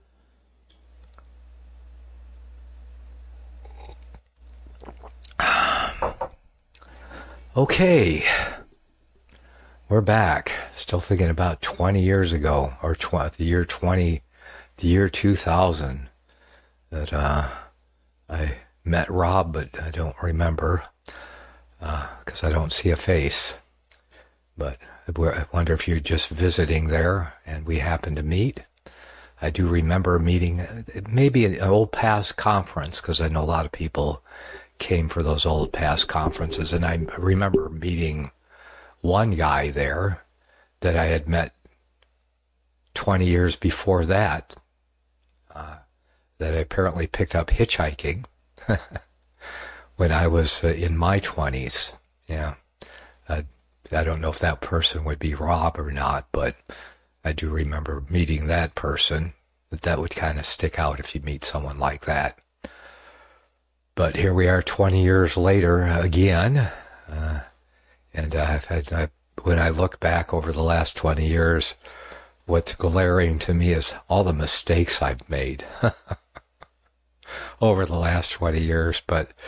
Okay, we're back. Still thinking about twenty years ago, or tw- the year twenty, the year two thousand, that uh, I met Rob, but I don't remember. Because uh, I don't see a face. But I wonder if you're just visiting there and we happened to meet. I do remember meeting, maybe an old past conference, because I know a lot of people came for those old past conferences. And I remember meeting one guy there that I had met twenty years before that, uh, that I apparently picked up hitchhiking. When I was uh, in my twenties, yeah. Uh, I don't know if that person would be Rob or not, but I do remember meeting that person. That that would kind of stick out if you meet someone like that. But here we are twenty years later again. Uh, and uh, I've had, I, when I look back over the last twenty years, what's glaring to me is all the mistakes I've made over the last twenty years. But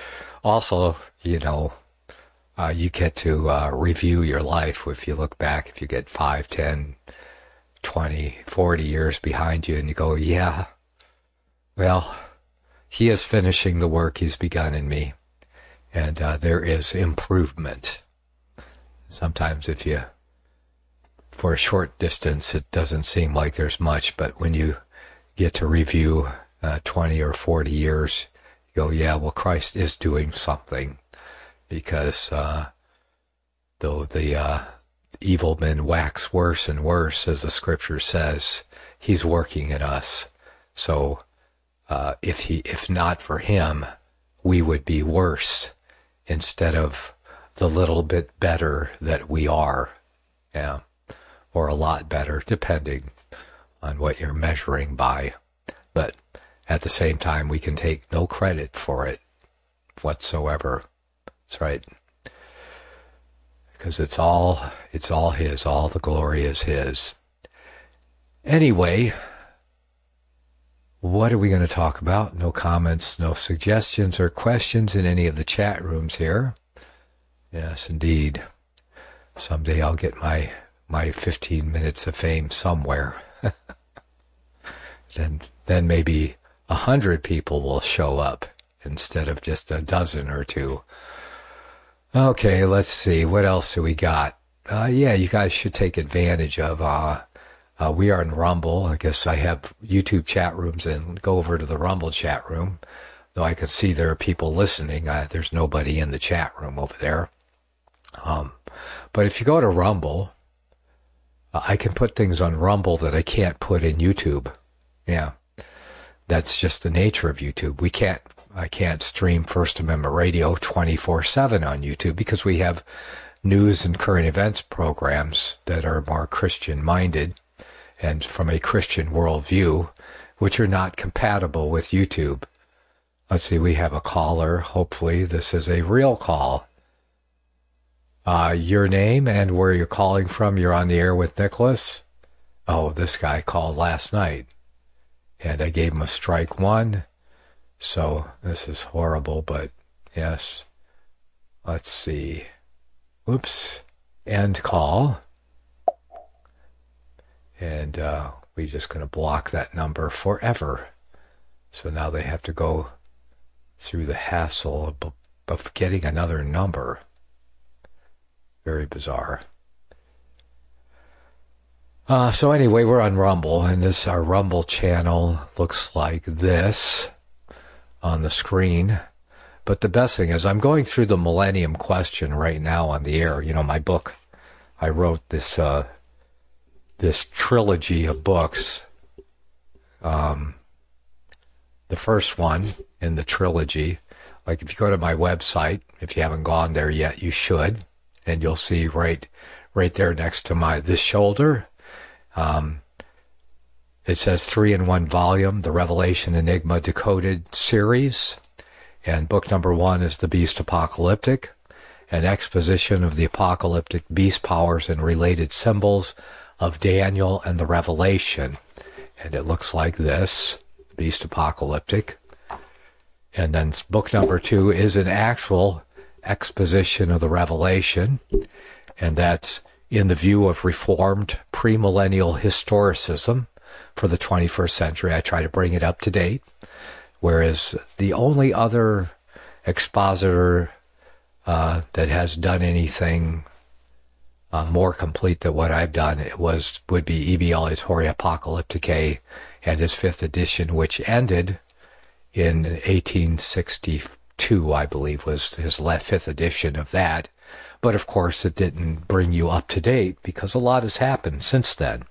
Also, you know, uh, you get to uh, review your life. If you look back, if you get five, ten, twenty, forty years behind you and you go, yeah, well, he is finishing the work he's begun in me. And uh, there is improvement. Sometimes if you, for a short distance, it doesn't seem like there's much, but when you get to review uh, twenty or forty years, you go, yeah, well, Christ is doing something, because uh, though the uh, evil men wax worse and worse, as the scripture says, he's working in us. So uh, if he, if not for him, we would be worse instead of the little bit better that we are. Yeah. Or a lot better, depending on what you're measuring by. But at the same time, we can take no credit for it whatsoever. That's right. Because it's all, it's all his. All the glory is his. Anyway, what are we going to talk about? No comments, no suggestions or questions in any of the chat rooms here. Yes, indeed. Someday I'll get my my fifteen minutes of fame somewhere. then then maybe a hundred people will show up instead of just a dozen or two. Okay, let's see. What else do we got? Uh, yeah, you guys should take advantage of. Uh, uh, we are in Rumble. I guess I have YouTube chat rooms, and go over to the Rumble chat room. Though I can see there are people listening. Uh, there's nobody in the chat room over there. Um, but if you go to Rumble, uh, I can put things on Rumble that I can't put in YouTube. Yeah, that's just the nature of YouTube. We can't. I can't stream First Amendment Radio twenty-four seven on YouTube because we have news and current events programs that are more Christian-minded and from a Christian worldview, which are not compatible with YouTube. Let's see, we have a caller. Hopefully this is a real call. Uh, your name and where you're calling from. You're on the air with Nicholas. Oh, this guy called last night, and I gave him a strike one. So this is horrible, but yes. Let's see. Oops. End call. And uh, we're just going to block that number forever. So now they have to go through the hassle of, of getting another number. Very bizarre. Uh, so anyway, we're on Rumble, and this our Rumble channel looks like this on the screen. But the best thing is I'm going through the Millennium Question right now on the air. You know, my book, I wrote this uh, this trilogy of books. Um, the first one in the trilogy, like if you go to my website, if you haven't gone there yet, you should. And you'll see right right there next to my this shoulder, um, it says three in one volume, the Revelation Enigma Decoded series. And book number one is The Beast Apocalyptic, an exposition of the apocalyptic beast powers and related symbols of Daniel and the Revelation. And it looks like this, Beast Apocalyptic. And then book number two is an actual exposition of the Revelation, and that's in the view of Reformed premillennial historicism for the twenty-first century. I try to bring it up to date, whereas the only other expositor uh, that has done anything uh, more complete than what I've done it was would be E B Elliot's Horia Apocalypticae and his fifth edition, which ended in eighteen sixty-two, I believe, was his fifth edition of that. But of course, it didn't bring you up to date because a lot has happened since then.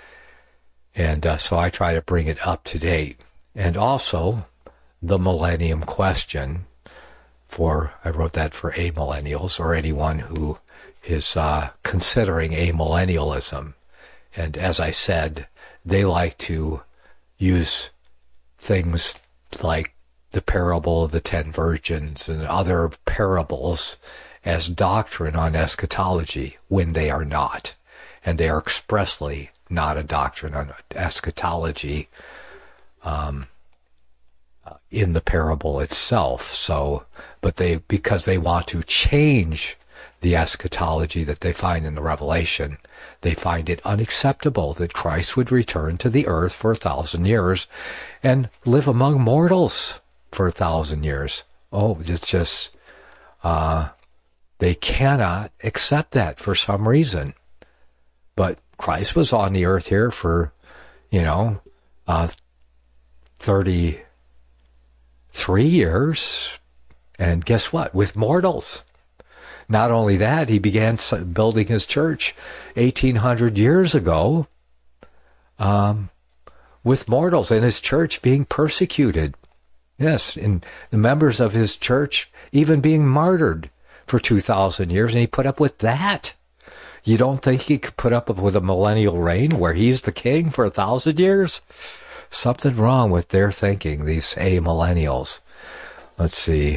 And uh, so I try to bring it up to date. And also, the Millennium Question, for I wrote that for amillennials or anyone who is uh, considering amillennialism. And as I said, they like to use things like the parable of the ten virgins and other parables as doctrine on eschatology when they are not. And they are expressly not a doctrine on eschatology um, uh, in the parable itself. So, but they, because they want to change the eschatology that they find in the Revelation, they find it unacceptable that Christ would return to the earth for a thousand years and live among mortals for a thousand years. Oh, it's just, uh, they cannot accept that for some reason. But Christ was on the earth here for, you know, uh, thirty-three years. And guess what? With mortals. Not only that, he began building his church eighteen hundred years ago um, with mortals, and his church being persecuted. Yes, and the members of his church even being martyred for two thousand years, and he put up with that. You don't think he could put up with a millennial reign where he's the king for a thousand years? Something wrong with their thinking, these amillennials. Let's see.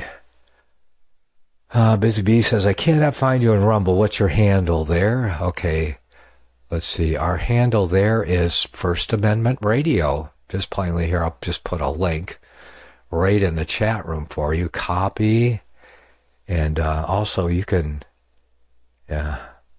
Uh, Busy Bee says, I cannot find you in Rumble. What's your handle there? Okay. Let's see. Our handle there is First Amendment Radio. Just plainly here, I'll just put a link right in the chat room for you. Copy. And uh, also you can, yeah.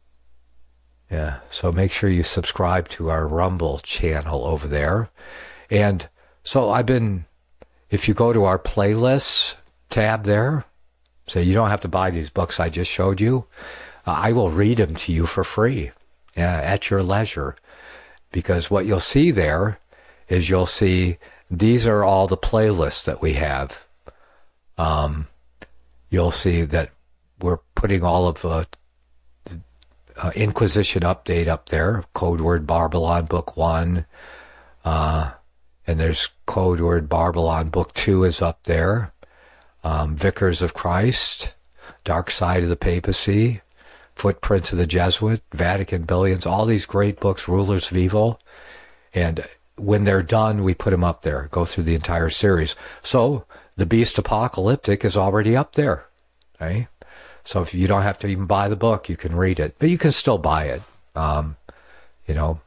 Yeah. So make sure you subscribe to our Rumble channel over there. And so I've been, if you go to our playlists tab there, so you don't have to buy these books I just showed you. Uh, I will read them to you for free uh, at your leisure. Because what you'll see there is you'll see these are all the playlists that we have. Um, you'll see that we're putting all of the uh, Inquisition update up there. Code Word Babylon Book one. Uh, and there's Code Word Babylon Book two is up there. Um, Vicars of Christ, Dark Side of the Papacy, Footprints of the Jesuit, Vatican Billions, all these great books, Rulers of Evil. And when they're done, we put them up there, go through the entire series. So the Beast Apocalyptic is already up there. Okay? So if you don't have to even buy the book, you can read it. But you can still buy it. Um, you know,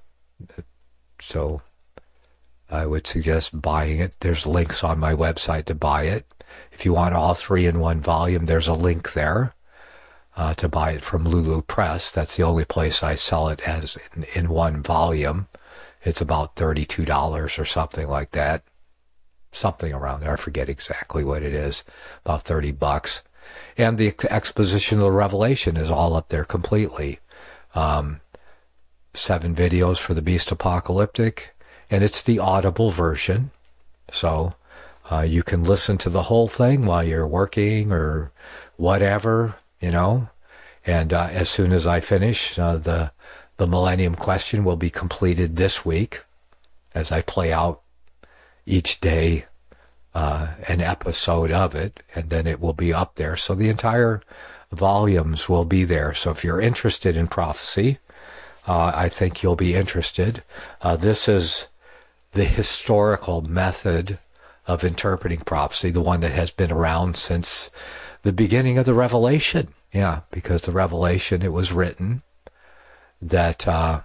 so I would suggest buying it. There's links on my website to buy it. If you want all three in one volume, there's a link there uh, to buy it from Lulu Press. That's the only place I sell it as in, in one volume. It's about thirty-two dollars or something like that. Something around there. I forget exactly what it is. About thirty bucks. And the exposition of the Revelation is all up there completely. Um, seven videos for the Beast Apocalyptic. And it's the audible version. So Uh, you can listen to the whole thing while you're working or whatever, you know. And uh, as soon as I finish, uh, the the Millennium Question will be completed this week as I play out each day uh, an episode of it, and then it will be up there. So the entire volumes will be there. So if you're interested in prophecy, uh, I think you'll be interested. Uh, this is the historical method of interpreting prophecy, the one that has been around since the beginning of the Revelation. Yeah, because the Revelation, it was written that uh,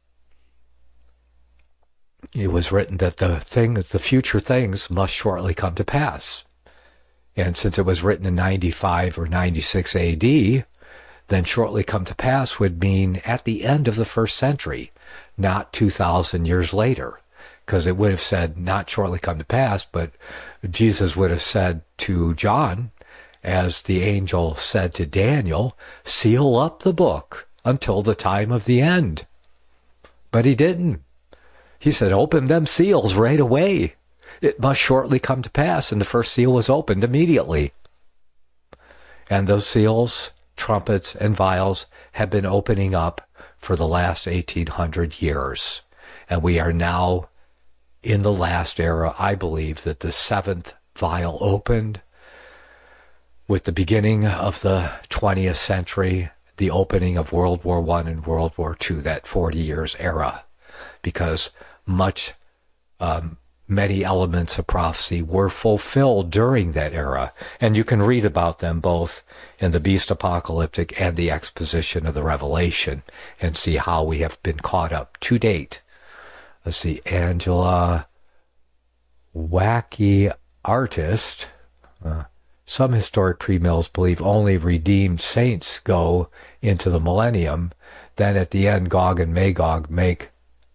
it was written that the things, the future things must shortly come to pass. And since it was written in ninety-five or ninety-six A D, then shortly come to pass would mean at the end of the first century, not two thousand years later. Because it would have said, not shortly come to pass, but Jesus would have said to John, as the angel said to Daniel, seal up the book until the time of the end. But he didn't. He said, open them seals right away. It must shortly come to pass, and the first seal was opened immediately. And those seals, trumpets, and vials have been opening up for the last eighteen hundred years. And we are now in the last era. I believe that the seventh vial opened with the beginning of the twentieth century, the opening of World War One and World War Two, that forty years era, because much, um, many elements of prophecy were fulfilled during that era. And you can read about them both in the Beast Apocalyptic and the exposition of the Revelation and see how we have been caught up to date. Let's see, Angela Wacky artist, uh, some historic premills believe only redeemed saints go into the millennium. Then at the end, Gog and Magog make,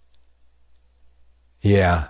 yeah,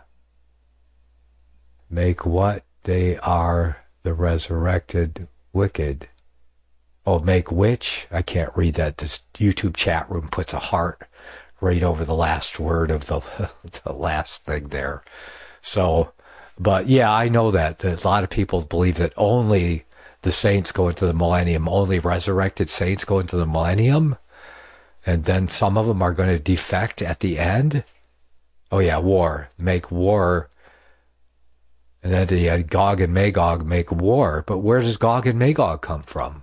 make what? They are the resurrected wicked. Oh, make which? I can't read that. This YouTube chat room puts a heart right over the last word of the the last thing there. So, but yeah, I know that. A lot of people believe that only the saints go into the millennium, only resurrected saints go into the millennium, and then some of them are going to defect at the end. Oh yeah, war. Make war. And then the uh, Gog and Magog make war. But where does Gog and Magog come from?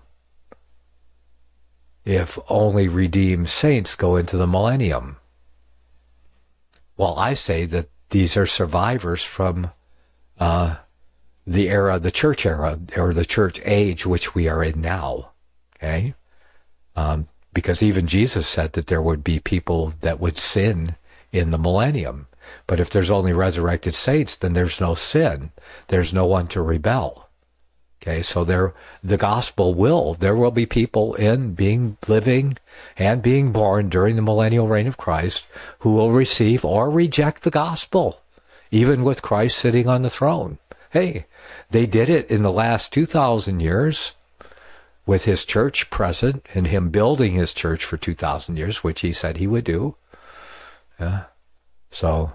If only redeemed saints go into the millennium. Well, I say that these are survivors from uh, the era, the church era, or the church age which we are in now. Okay? Um, because even Jesus said that there would be people that would sin in the millennium. But if there's only resurrected saints, then there's no sin. There's no one to rebel. Okay, so there, the gospel will, there will be people in being, living, and being born during the millennial reign of Christ who will receive or reject the gospel, even with Christ sitting on the throne. Hey, they did it in the last two thousand years with his church present and him building his church for two thousand years, which he said he would do. Yeah. So,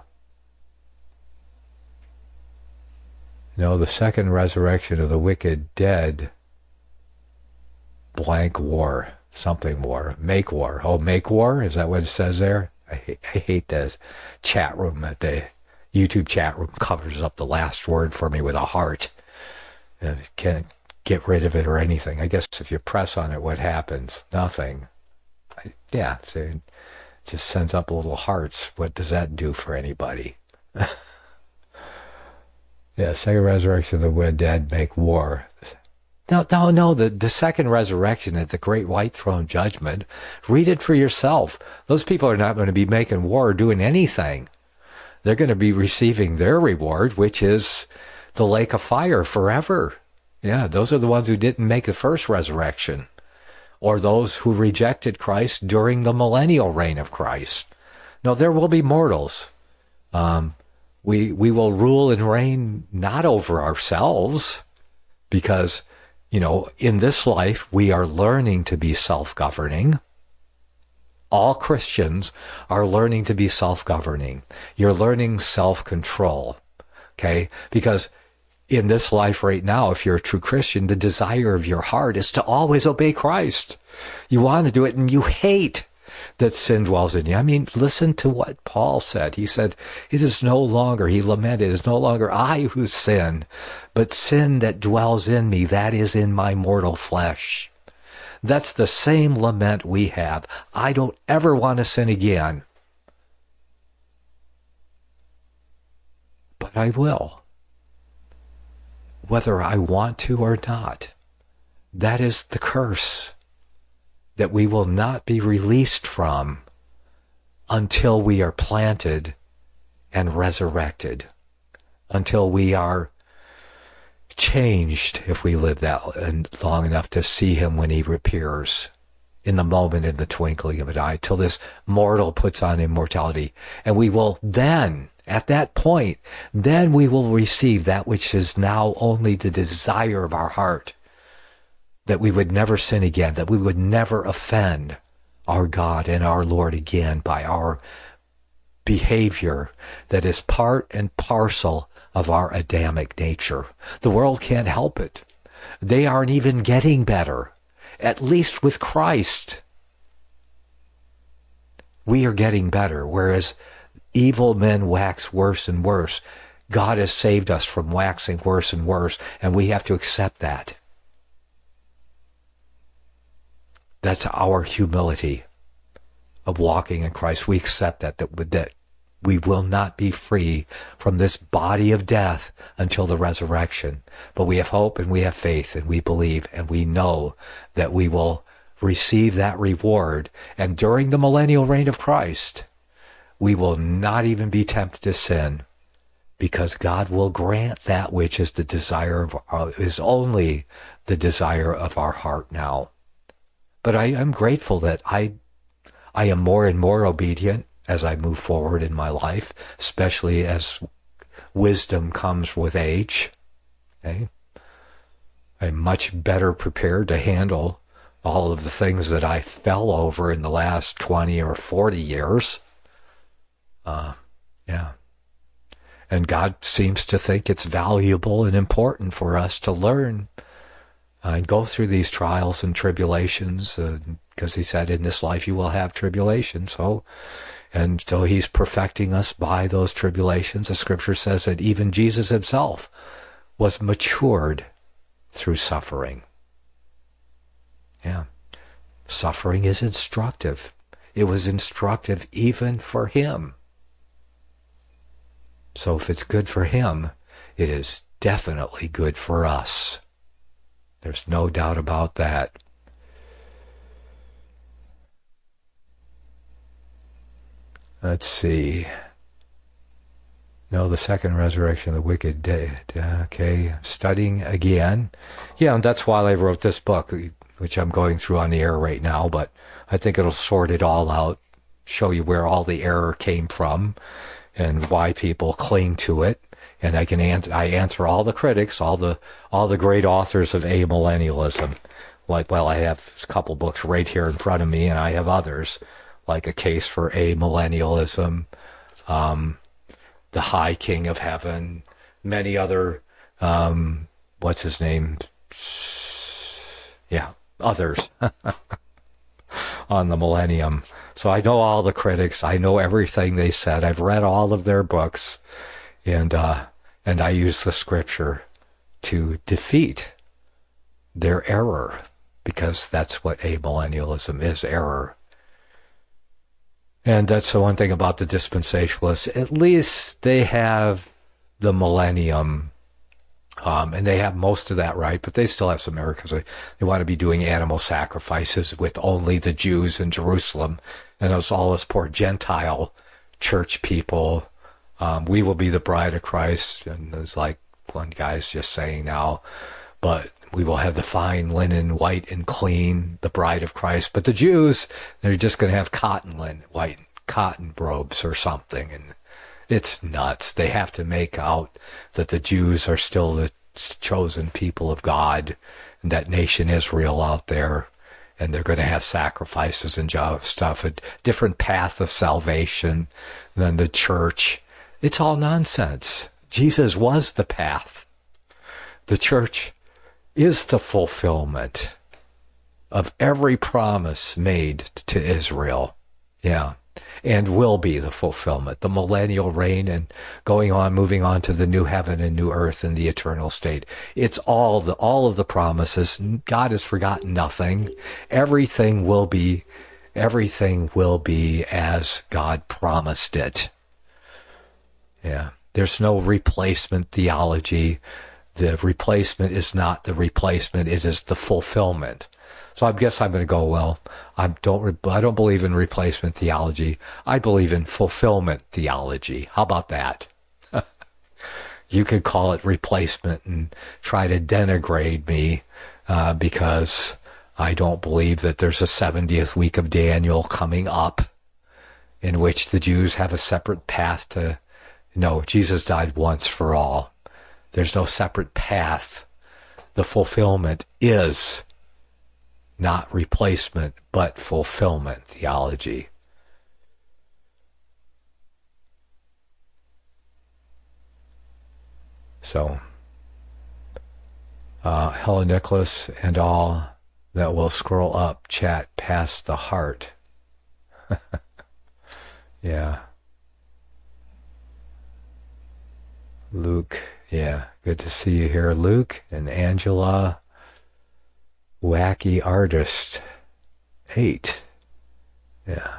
you know, the second resurrection of the wicked dead, blank war, something war, make war. Oh, make war? Is that what it says there? I hate, I hate this chat room. That the YouTube chat room covers up the last word for me with a heart. And can't get rid of it or anything. I guess if you press on it, what happens? Nothing. I, yeah, so it just sends up little hearts. What does that do for anybody? Yeah, second resurrection of the dead make war. No, no, no, the, the second resurrection at the great white throne judgment, read it for yourself. Those people are not going to be making war or doing anything. They're going to be receiving their reward, which is the lake of fire forever. Yeah, those are the ones who didn't make the first resurrection, or those who rejected Christ during the millennial reign of Christ. No, there will be mortals. Um, we we will rule and reign not over ourselves, because, you know, in this life we are learning to be self-governing. All Christians are learning to be self-governing. You're learning self-control, okay? Because in this life right now, if you're a true Christian, the desire of your heart is to always obey Christ. You want to do it, and you hate that sin dwells in you. I mean, listen to what Paul said. He said, it is no longer, he lamented, it is no longer I who sin, but sin that dwells in me, that is in my mortal flesh. That's the same lament we have. I don't ever want to sin again. But I will, whether I want to or not. That is the curse that we will not be released from until we are planted and resurrected, until we are changed, if we live that long enough to see him when he appears, in the moment, in the twinkling of an eye, till this mortal puts on immortality. And we will then, at that point, then we will receive that which is now only the desire of our heart, that we would never sin again, that we would never offend our God and our Lord again by our behavior that is part and parcel of our Adamic nature. The world can't help it. They aren't even getting better, at least with Christ. We are getting better, whereas evil men wax worse and worse. God has saved us from waxing worse and worse, and we have to accept that. That's our humility of walking in Christ. We accept that, that, that we will not be free from this body of death until the resurrection. But we have hope and we have faith and we believe and we know that we will receive that reward. And during the millennial reign of Christ, we will not even be tempted to sin. because God will grant that which is the desire of our, is only the desire of our heart now. But I am grateful that I I am more and more obedient as I move forward in my life, especially as wisdom comes with age. Okay? I'm much better prepared to handle all of the things that I fell over in the last twenty or forty years. Uh, yeah. And God seems to think it's valuable and important for us to learn uh, and go through these trials and tribulations, because uh, he said, in this life you will have tribulation. So, and so he's perfecting us by those tribulations. The scripture says that even Jesus himself was matured through suffering. Yeah. Suffering is instructive. It was instructive even for him. So if it's good for him, it is definitely good for us. There's no doubt about that. Let's see. No, the second resurrection of the wicked dead. Okay, studying again. Yeah, and that's why I wrote this book, which I'm going through on the air right now, but I think it'll sort it all out, show you where all the error came from and why people cling to it. And I can answer, I answer all the critics, all the all the great authors of amillennialism. Like, well, I have a couple books right here in front of me, and I have others, like A Case for Amillennialism, um, The High King of Heaven, many other, um, what's his name? Yeah, others on the millennium. So I know all the critics. I know everything they said. I've read all of their books, and uh, and I use the scripture to defeat their error, because that's what amillennialism is, error. And that's the one thing about the dispensationalists. At least they have the millennium, um, and they have most of that right, but they still have some error because they, they want to be doing animal sacrifices with only the Jews in Jerusalem, and it's all us poor Gentile church people. Um, we will be the bride of Christ, and there's like one guy's just saying now, but we will have the fine linen, white and clean, the bride of Christ. But the Jews, they're just going to have cotton linen, white cotton robes or something. And it's nuts. They have to make out that the Jews are still the chosen people of God, and that nation Israel out there, and they're going to have sacrifices and stuff, a different path of salvation than the church. It's all nonsense. Jesus was the path. The church is the fulfillment of every promise made to Israel. Yeah. And will be the fulfillment, the millennial reign and going on, moving on to the new heaven and new earth and the eternal state. It's all the, all of the promises. God has forgotten nothing. Everything will be, everything will be as God promised it. Yeah. There's no replacement theology. The replacement is not the replacement. It is the fulfillment. So I guess I'm going to go, well, I don't, I don't believe in replacement theology. I believe in fulfillment theology. How about that? You could call it replacement and try to denigrate me uh, because I don't believe that there's a seventieth week of Daniel coming up in which the Jews have a separate path to, no, Jesus died once for all. There's no separate path. The fulfillment is not replacement, but fulfillment theology. So, uh, Helen Nicholas and all that will scroll up, chat past the heart. Yeah. Luke, yeah, good to see you here, Luke and Angela. Wacky Artist, eight. Yeah.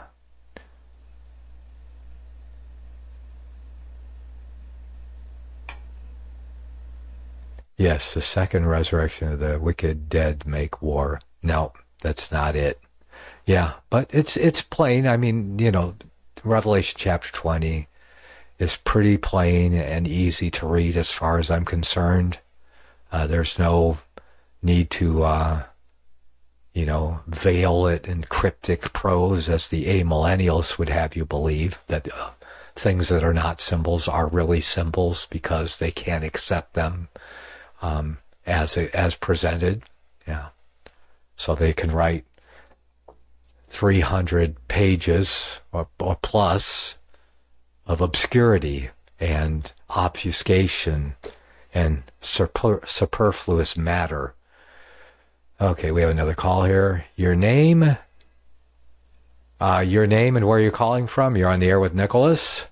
Yes, the second resurrection of the wicked dead make war. No, that's not it. Yeah, but it's it's plain. I mean, you know, Revelation chapter twenty is pretty plain and easy to read as far as I'm concerned. Uh, there's no need to, uh, you know, veil it in cryptic prose as the amillennialists would have you believe, that uh, things that are not symbols are really symbols because they can't accept them um, as as presented. Yeah, so they can write three hundred pages or, or plus of obscurity and obfuscation and super, superfluous matter. Okay, we have another call here. Your name? Uh, your name and where you're calling from? You're on the air with Nicholas?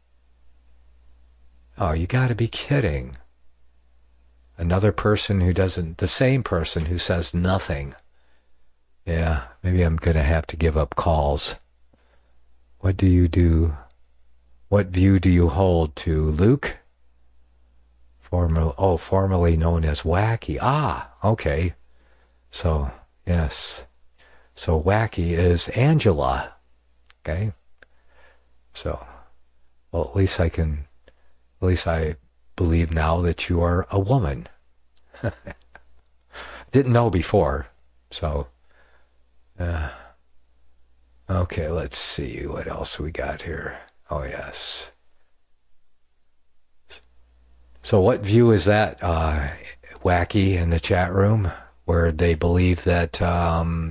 Oh, you gotta be kidding. Another person who doesn't, the same person who says nothing. Yeah, maybe I'm gonna have to give up calls. What do you do? What view do you hold to Luke? Formal, oh, formerly known as Wacky. Ah, okay. So, yes. So Wacky is Angela. Okay? So, well, at least I can, at least I believe now that you are a woman. Didn't know before. So, uh, okay, let's see what else we got here. Oh, yes. So what view is that, uh, Wacky, in the chat room, where they believe that um,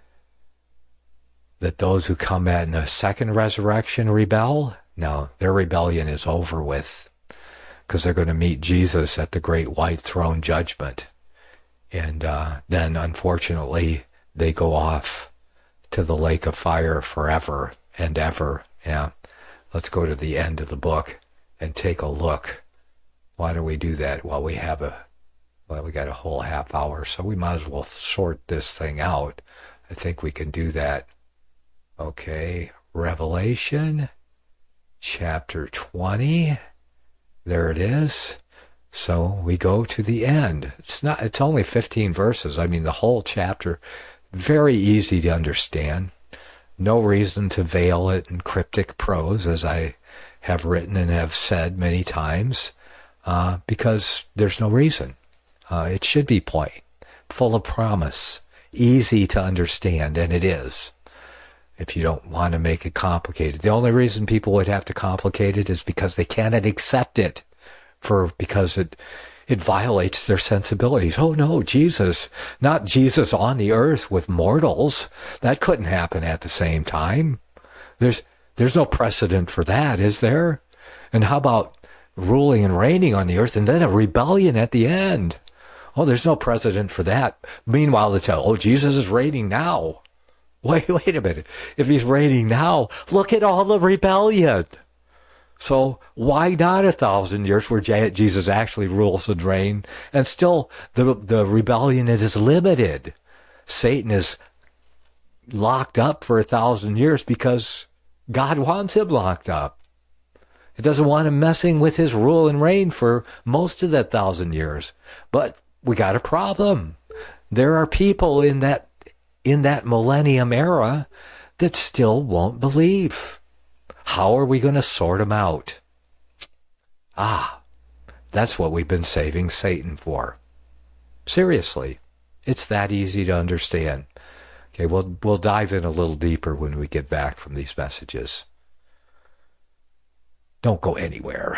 that those who come at a second resurrection rebel? No, their rebellion is over with, because they're going to meet Jesus at the great white throne judgment. And uh, then, unfortunately, they go off to the lake of fire forever and ever. Yeah. Let's go to the end of the book and take a look. Why do we do that? Well, we have a, well, we got a whole half hour, so we might as well sort this thing out. I think we can do that. Okay, Revelation, chapter twenty. There it is. So we go to the end. It's not, it's only fifteen verses. I mean, the whole chapter, very easy to understand. No reason to veil it in cryptic prose, as I have written and have said many times, uh, because there's no reason. Uh, it should be plain, full of promise, easy to understand, and it is. If you don't want to make it complicated. The only reason people would have to complicate it is because they cannot accept it, for because it it violates their sensibilities. Oh no, Jesus, not Jesus on the earth with mortals. That couldn't happen at the same time. There's there's no precedent for that, is there? And how about ruling and reigning on the earth and then a rebellion at the end? Oh, there's no precedent for that. Meanwhile, they tell, oh, Jesus is reigning now. Wait, wait a minute. If he's reigning now, look at all the rebellion. So why not a thousand years where Jesus actually rules and reigns, and still the the rebellion is limited? Satan is locked up for a thousand years because God wants him locked up. He doesn't want him messing with his rule and reign for most of that thousand years. But we got a problem. There are people in that in that millennium era that still won't believe. How are we going to sort them out? Ah, that's what we've been saving Satan for. Seriously, it's that easy to understand. Okay, we'll we'll dive in a little deeper when we get back from these messages. Don't go anywhere.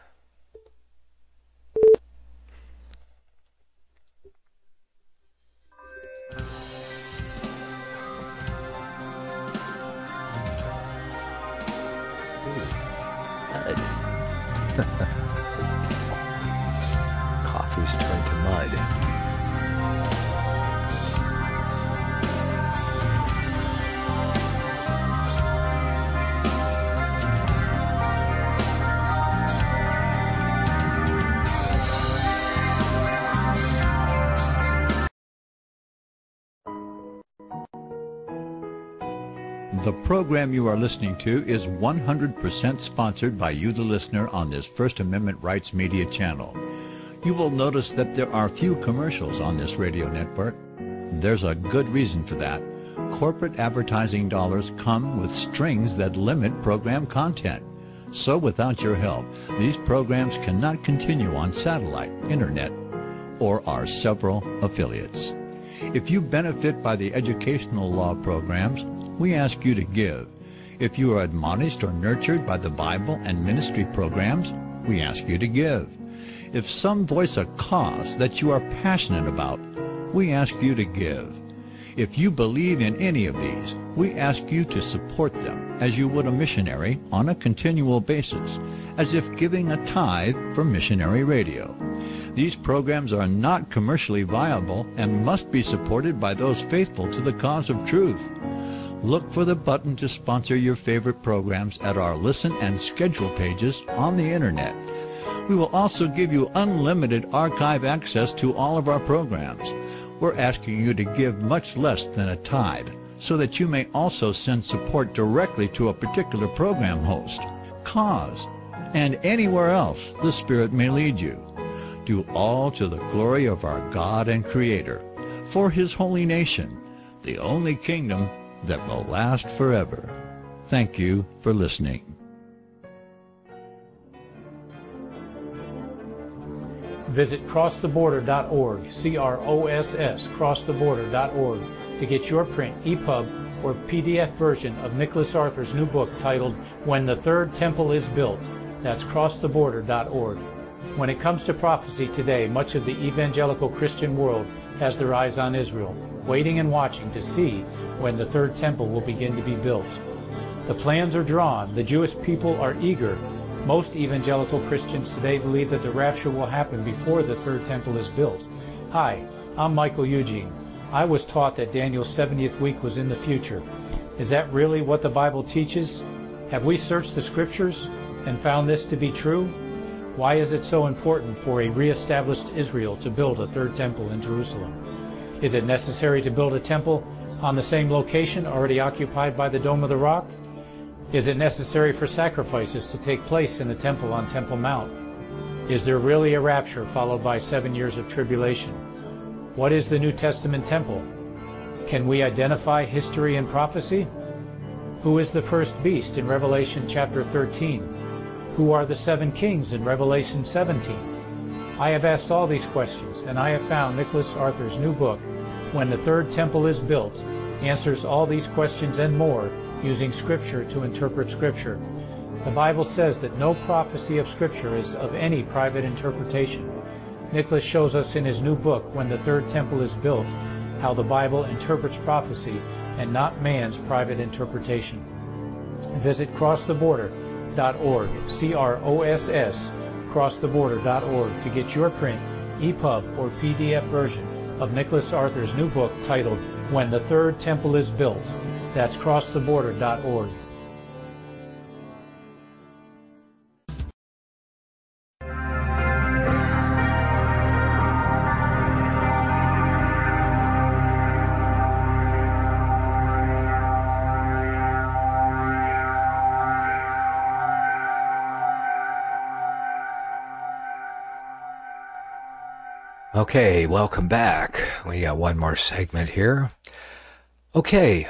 Coffee's turned to mud. The program you are listening to is one hundred percent sponsored by you, the listener, on this First Amendment Rights Media channel. You will notice that there are few commercials on this radio network. There's a good reason for that. Corporate advertising dollars come with strings that limit program content. So without your help, these programs cannot continue on satellite, internet, or our several affiliates. If you benefit by the educational law programs, we ask you to give. If you are admonished or nurtured by the Bible and ministry programs, we ask you to give. If some voice a cause that you are passionate about, we ask you to give. If you believe in any of these, we ask you to support them as you would a missionary on a continual basis, as if giving a tithe for missionary radio. These programs are not commercially viable and must be supported by those faithful to the cause of truth. Look for the button to sponsor your favorite programs at our listen and schedule pages on the Internet. We will also give you unlimited archive access to all of our programs. We're asking you to give much less than a tithe so that you may also send support directly to a particular program host, cause, and anywhere else the Spirit may lead you. Do all to the glory of our God and Creator, for His holy nation, the only kingdom that will last forever. Thank you for listening. Visit cross the border dot org, C R O S S, cross the border dot org, to get your print, E P U B, or P D F version of Nicholas Arthur's new book titled When the Third Temple is Built. That's cross the border dot org. When it comes to prophecy today, much of the evangelical Christian world has their eyes on Israel, waiting and watching to see when the third temple will begin to be built. The plans are drawn. The Jewish people are eager. Most evangelical Christians today believe that the rapture will happen before the third temple is built. Hi, I'm Michael Eugene. I was taught that Daniel's seventieth week was in the future. Is that really what the Bible teaches? Have we searched the Scriptures and found this to be true? Why is it so important for a reestablished Israel to build a third temple in Jerusalem? Is it necessary to build a temple on the same location already occupied by the Dome of the Rock? Is it necessary for sacrifices to take place in the temple on Temple Mount? Is there really a rapture followed by seven years of tribulation? What is the New Testament temple? Can we identify history and prophecy? Who is the first beast in Revelation chapter thirteen? Who are the seven kings in Revelation seventeen? I have asked all these questions, and I have found Nicholas Arthur's new book, When the Third Temple is Built, answers all these questions and more using Scripture to interpret Scripture. The Bible says that no prophecy of Scripture is of any private interpretation. Nicholas shows us in his new book, When the Third Temple is Built, how the Bible interprets prophecy and not man's private interpretation. Visit cross the border dot org, C R O S S, cross the border dot org, to get your print, E P U B, or P D F version of Nicholas Arthur's new book titled When the Third Temple is Built. That's cross the border dot org. Okay, welcome back. We got one more segment here. Okay.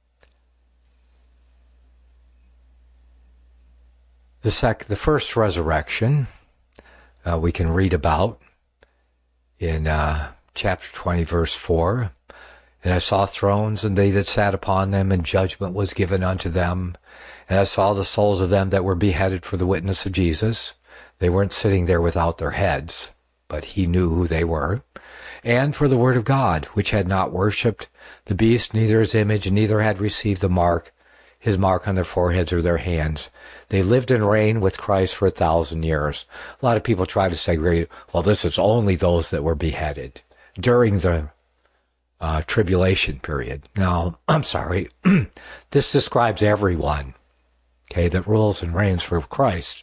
The sec, the first resurrection uh, we can read about in uh, chapter twenty, verse four. And I saw thrones, and they that sat upon them, and judgment was given unto them. And I saw the souls of them that were beheaded for the witness of Jesus. They weren't sitting there without their heads, but he knew who they were. And for the word of God, which had not worshipped the beast, neither his image, neither had received the mark, his mark on their foreheads or their hands. They lived and reigned with Christ for a thousand years. A lot of people try to say, well, this is only those that were beheaded during the uh, tribulation period. Now, I'm sorry. This describes everyone, okay, that rules and reigns for Christ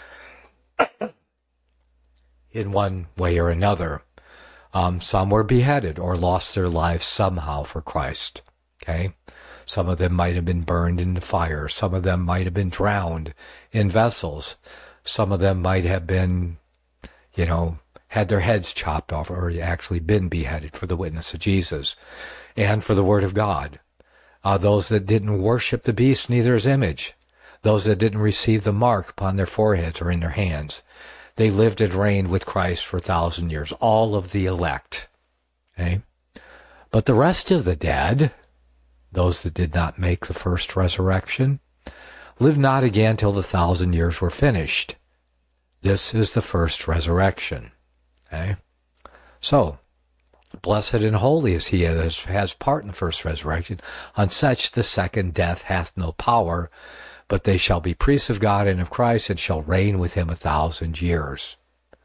in one way or another. Um, some were beheaded or lost their lives somehow for Christ. Okay? Some of them might have been burned in the fire. Some of them might have been drowned in vessels. Some of them might have been, you know, had their heads chopped off or actually been beheaded for the witness of Jesus and for the word of God. Uh, those that didn't worship the beast, neither his image. those that didn't receive the mark upon their foreheads or in their hands. They lived and reigned with Christ for a thousand years, all of the elect. Okay? But the rest of the dead, those that did not make the first resurrection, lived not again till the thousand years were finished. This is the first resurrection. Okay? So, blessed and holy is he that has part in the first resurrection. On such the second death hath no power, but they shall be priests of God and of Christ, and shall reign with him a thousand years.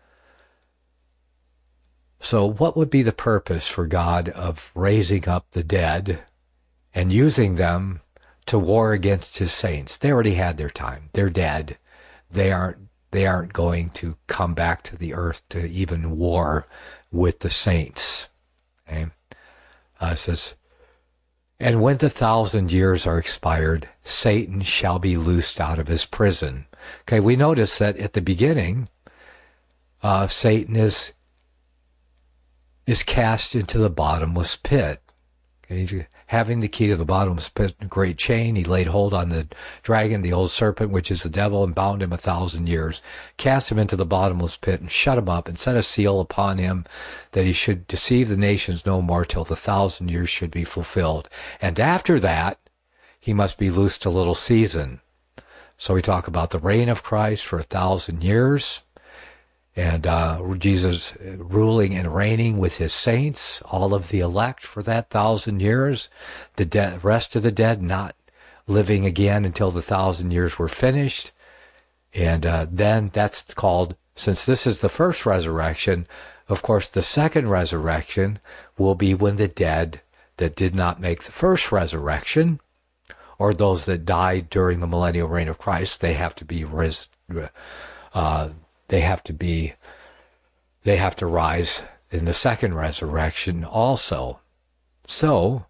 So what would be the purpose for God of raising up the dead and using them to war against his saints? They already had their time. They're dead. They aren't, they aren't going to come back to the earth to even war with the saints. Okay? Uh, it says, and when the thousand years are expired, Satan shall be loosed out of his prison. Okay, we notice that at the beginning, uh, Satan is is cast into the bottomless pit. Okay, having the key to the bottomless pit, a great chain, he laid hold on the dragon, the old serpent, which is the devil, and bound him a thousand years, cast him into the bottomless pit, and shut him up, and set a seal upon him, that he should deceive the nations no more till the thousand years should be fulfilled. And after that, he must be loosed a little season. So we talk about the reign of Christ for a thousand years, and uh, Jesus ruling and reigning with his saints, all of the elect for that thousand years, the de- rest of the dead not living again until the thousand years were finished. And uh, then that's called, since this is the first resurrection, of course the second resurrection will be when the dead that did not make the first resurrection, or those that died during the millennial reign of Christ, they have to be ris- uh, They have to be, they have to rise in the second resurrection also. So,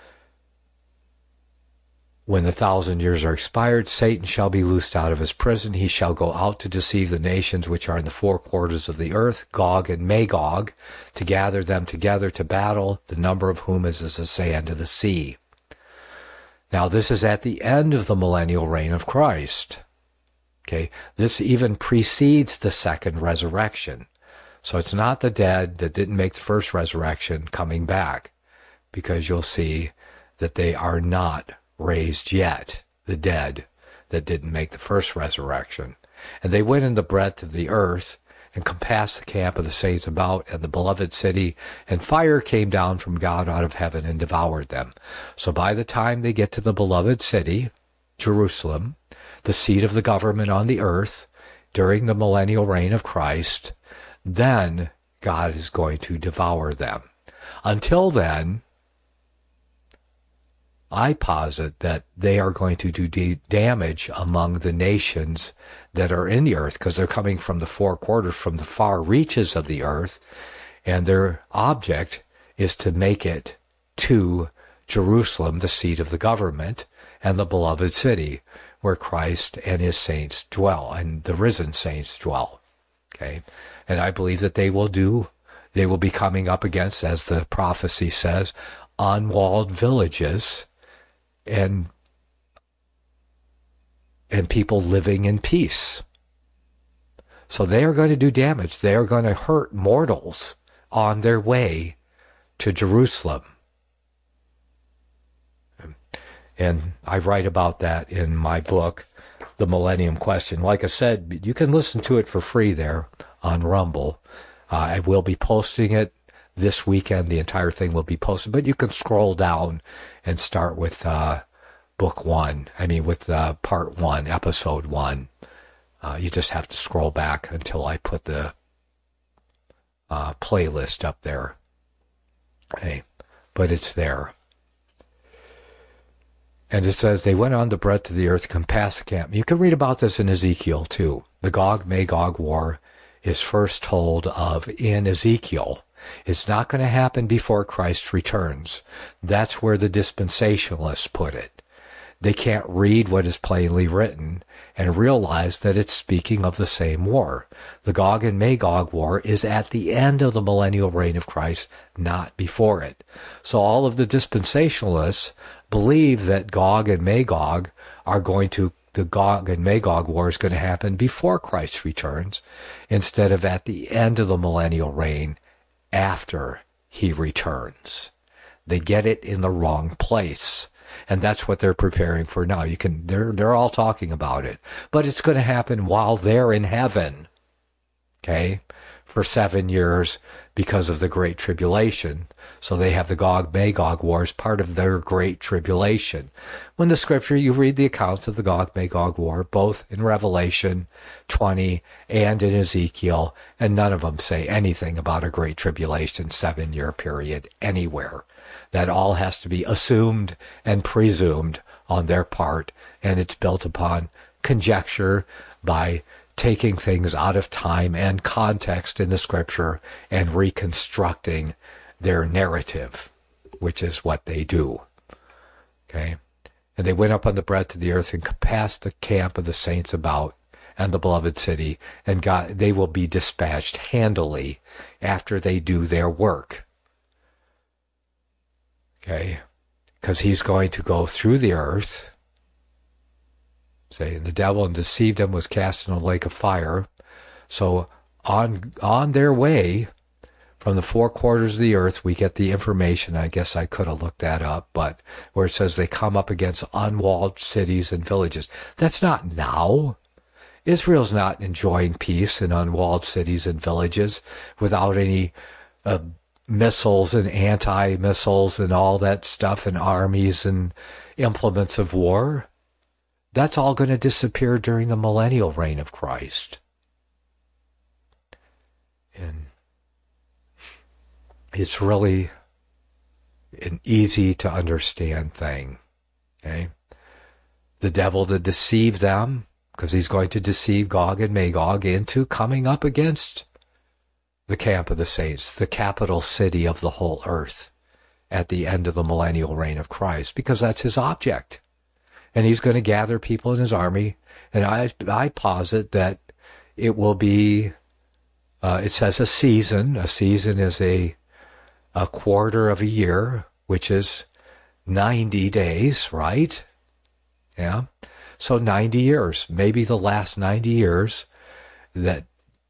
when the thousand years are expired, Satan shall be loosed out of his prison. He shall go out to deceive the nations which are in the four quarters of the earth, Gog and Magog, to gather them together to battle, the number of whom is as the sand of the sea. Now, this is at the end of the millennial reign of Christ. Okay, this even precedes the second resurrection. So it's not the dead that didn't make the first resurrection coming back, because you'll see that they are not raised yet, the dead that didn't make the first resurrection. And they went in the breadth of the earth and compassed the camp of the saints about and the beloved city, and fire came down from God out of heaven and devoured them. So by the time they get to the beloved city, Jerusalem, the seat of the government on the earth, during the millennial reign of Christ, then God is going to devour them. Until then, I posit that they are going to do de- damage among the nations that are in the earth, because they're coming from the four quarters, from the far reaches of the earth, and their object is to make it to Jerusalem, the seat of the government, and the beloved city, where Christ and his saints dwell, and the risen saints dwell. Okay? And I believe that they will do, they will be coming up against, as the prophecy says, unwalled villages and and people living in peace. So they are going to do damage. They are going to hurt mortals on their way to Jerusalem. And I write about that in my book, The Millennium Question. Like I said, you can listen to it for free there on Rumble. Uh, I will be posting it this weekend. The entire thing will be posted. But you can scroll down and start with uh, book one. I mean, with uh, part one, episode one. Uh, you just have to scroll back until I put the uh, playlist up there. Okay. But it's there. And it says, they went on the breadth of the earth, compassed the camp. You can read about this in Ezekiel, too. The Gog-Magog war is first told of in Ezekiel. It's not going to happen before Christ returns. That's where the dispensationalists put it. They can't read what is plainly written and realize that it's speaking of the same war. The Gog and Magog war is at the end of the millennial reign of Christ, not before it. So all of the dispensationalists believe that Gog and Magog are going to the Gog and Magog war is going to happen before Christ returns, instead of at the end of the millennial reign, after he returns. They get it in the wrong place. And that's what they're preparing for now. You can they're they're all talking about it. But it's going to happen while they're in heaven. Okay? For seven years because of the Great Tribulation. So they have the Gog-Magog war as part of their Great Tribulation. When the scripture, you read the accounts of the Gog-Magog war, both in Revelation twenty and in Ezekiel, and none of them say anything about a Great Tribulation seven-year period anywhere. That all has to be assumed and presumed on their part, and it's built upon conjecture by taking things out of time and context in the scripture and reconstructing their narrative, which is what they do. Okay? And they went up on the breadth of the earth and compassed the camp of the saints about and the beloved city, and got, they will be dispatched handily after they do their work. Okay? Because he's going to go through the earth. Say, the devil and deceived them was cast in a lake of fire. So on on their way from the four quarters of the earth, we get the information. I guess I could have looked that up, but where it says they come up against unwalled cities and villages. That's not now. Israel's not enjoying peace in unwalled cities and villages without any uh, missiles and anti-missiles and all that stuff and armies and implements of war. That's all going to disappear during the millennial reign of Christ. And it's really an easy to understand thing. Okay? The devil that deceived them, because he's going to deceive Gog and Magog into coming up against the camp of the saints, the capital city of the whole earth, at the end of the millennial reign of Christ, because that's his object. And he's going to gather people in his army, and I I posit that it will be, uh, it says a season. A season is a a quarter of a year, which is ninety days, right? Yeah. So ninety years, maybe the last ninety years, that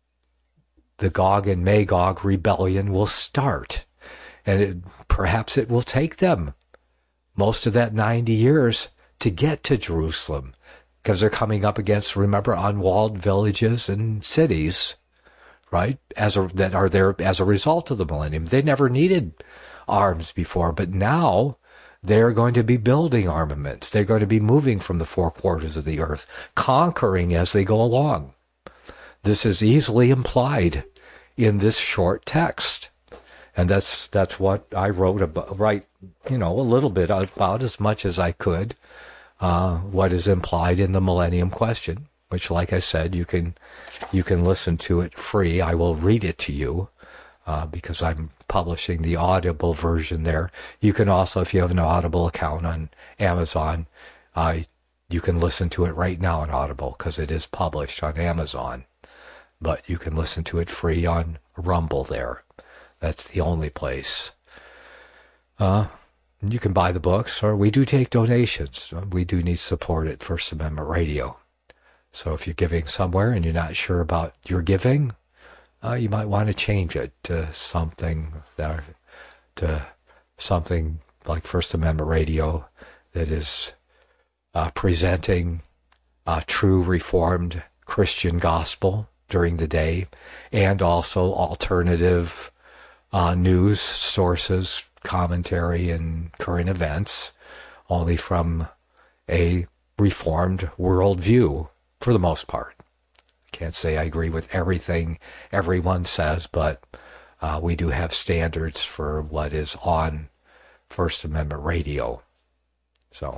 the Gog and Magog rebellion will start. And it, perhaps it will take them most of that ninety years to get to Jerusalem, because they're coming up against, remember, unwalled villages and cities, right, as a, that are there as a result of the millennium. They never needed arms before, but now they're going to be building armaments. They're going to be moving from the four quarters of the earth, conquering as they go along. This is easily implied in this short text. And that's that's what I wrote about, right, you know, a little bit about, as much as I could, uh, what is implied in the Millennium Question, which, like I said, you can you can listen to it free. I will read it to you uh, because I'm publishing the Audible version there. You can also, if you have an Audible account on Amazon, uh, you can listen to it right now on Audible because it is published on Amazon. But you can listen to it free on Rumble there. That's the only place. Uh, you can buy the books, or we do take donations. We do need support at First Amendment Radio. So if you're giving somewhere and you're not sure about your giving, uh, you might want to change it to something that, to something like First Amendment Radio that is uh, presenting a true Reformed Christian gospel during the day, and also alternative Uh, news sources, commentary, and current events, only from a Reformed worldview, for the most part. I can't say I agree with everything everyone says, but uh, we do have standards for what is on First Amendment Radio. So,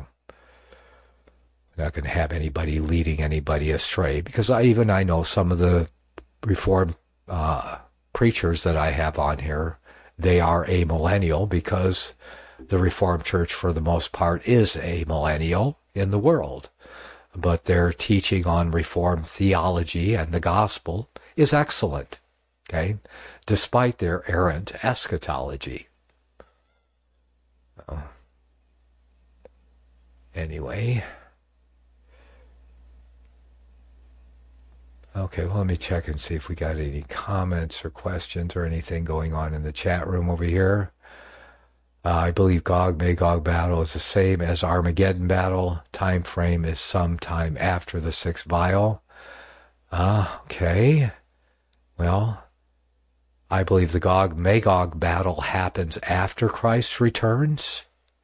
I'm not going to have anybody leading anybody astray, because I, even I know some of the Reformed uh preachers that I have on here, they are amillennial, because the Reformed Church, for the most part, is amillennial in the world. But their teaching on Reformed theology and the gospel is excellent, okay, despite their errant eschatology. Uh, anyway, Okay, well, let me check and see if we got any comments or questions or anything going on in the chat room over here. Uh, I believe Gog-Magog battle is the same as Armageddon battle. Time frame is sometime after the sixth vial. Uh, okay. Well, I believe the Gog-Magog battle happens after Christ returns.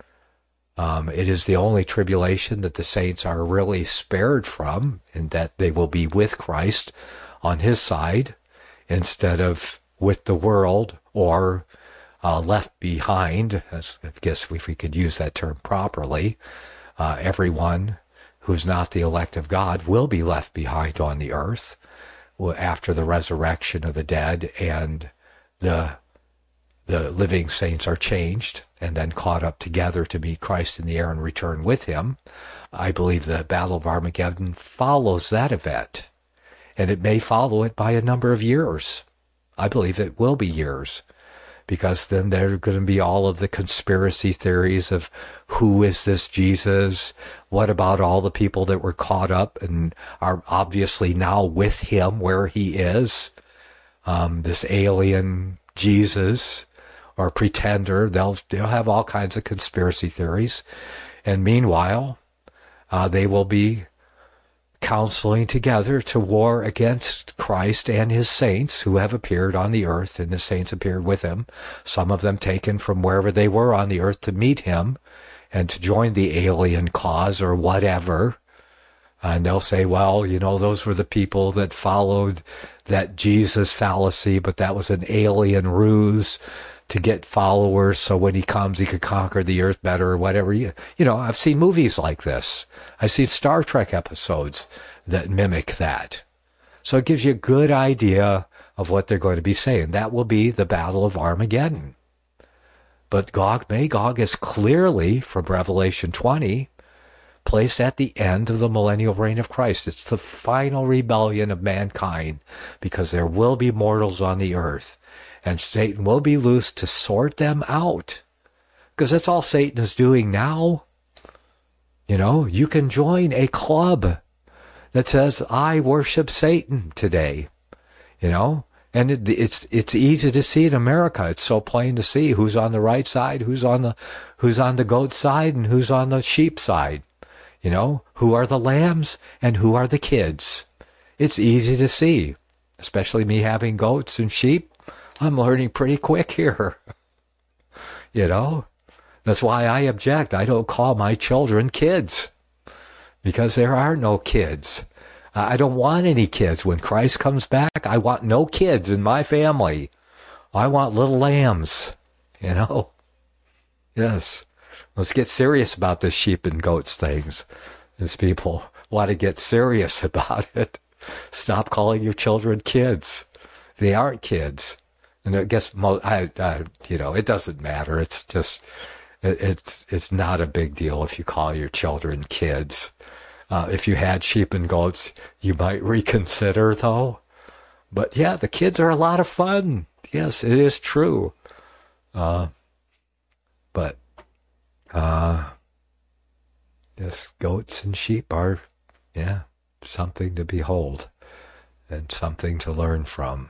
Um, it is the only tribulation that the saints are really spared from, in that they will be with Christ on his side instead of with the world or uh, left behind. As, I guess if we could use that term properly, uh, everyone who's not the elect of God will be left behind on the earth after the resurrection of the dead and the the living saints are changed and then caught up together to meet Christ in the air and return with him. I believe the Battle of Armageddon follows that event, and it may follow it by a number of years. I believe it will be years, because then there are going to be all of the conspiracy theories of who is this Jesus? What about all the people that were caught up and are obviously now with him where he is? Um, this alien Jesus or pretender, they'll, they'll have all kinds of conspiracy theories. And meanwhile, uh, they will be counseling together to war against Christ and his saints who have appeared on the earth, and the saints appeared with him, some of them taken from wherever they were on the earth to meet him and to join the alien cause or whatever. And they'll say, well, you know, those were the people that followed that Jesus fallacy, but that was an alien ruse to get followers, so when he comes, he could conquer the earth better or whatever. You, you know, I've seen movies like this. I've seen Star Trek episodes that mimic that. So it gives you a good idea of what they're going to be saying. That will be the Battle of Armageddon. But Gog-Magog is clearly, from Revelation twenty, placed at the end of the millennial reign of Christ. It's the final rebellion of mankind, because there will be mortals on the earth. And Satan will be loose to sort them out. Because that's all Satan is doing now. You know, you can join a club that says, I worship Satan today. You know, and it, it's it's easy to see in America. It's so plain to see who's on the right side, who's on the who's on the goat side, and who's on the sheep side. You know, who are the lambs and who are the kids. It's easy to see, especially me having goats and sheep. I'm learning pretty quick here. You know, that's why I object. I don't call my children kids, because there are no kids. I don't want any kids. When Christ comes back, I want no kids in my family. I want little lambs, you know. Yes. Let's get serious about this sheep and goats things. These people want to get serious about it. Stop calling your children kids. They aren't kids. And I guess, I, I, you know, it doesn't matter. It's just, it, it's it's not a big deal if you call your children kids. Uh, if you had sheep and goats, you might reconsider, though. But yeah, the kids are a lot of fun. Yes, it is true. Uh, but, uh, yes, goats and sheep are, yeah, something to behold and something to learn from.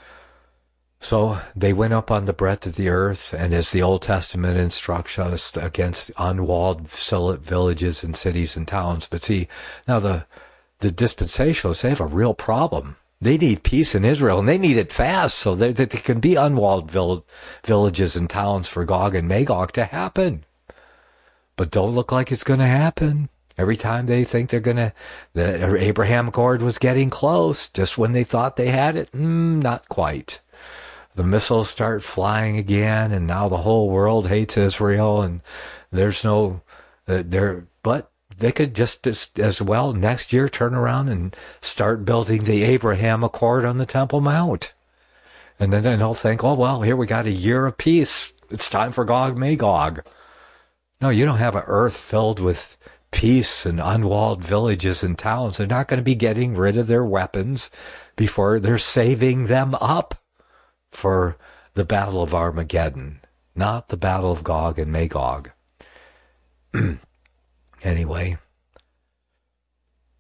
So they went up on the breadth of the earth, and as the Old Testament instructs us, against unwalled villages and cities and towns. But see, now the the dispensationalists, they have a real problem. They need peace in Israel, and they need it fast, so that there can be unwalled vill- villages and towns for Gog and Magog to happen. But don't look like it's going to happen. Every time they think they're going to, the Abraham Accord was getting close, just when they thought they had it, mm, not quite. The missiles start flying again, and now the whole world hates Israel, and there's no, uh, there, but they could just as, as well next year turn around and start building the Abraham Accord on the Temple Mount. And then they'll think, oh, well, here we got a year of peace. It's time for Gog-Magog. No, you don't have an earth filled with peace and unwalled villages and towns. They're not going to be getting rid of their weapons before they're saving them up for the Battle of Armageddon, not the Battle of Gog and Magog. Anyway,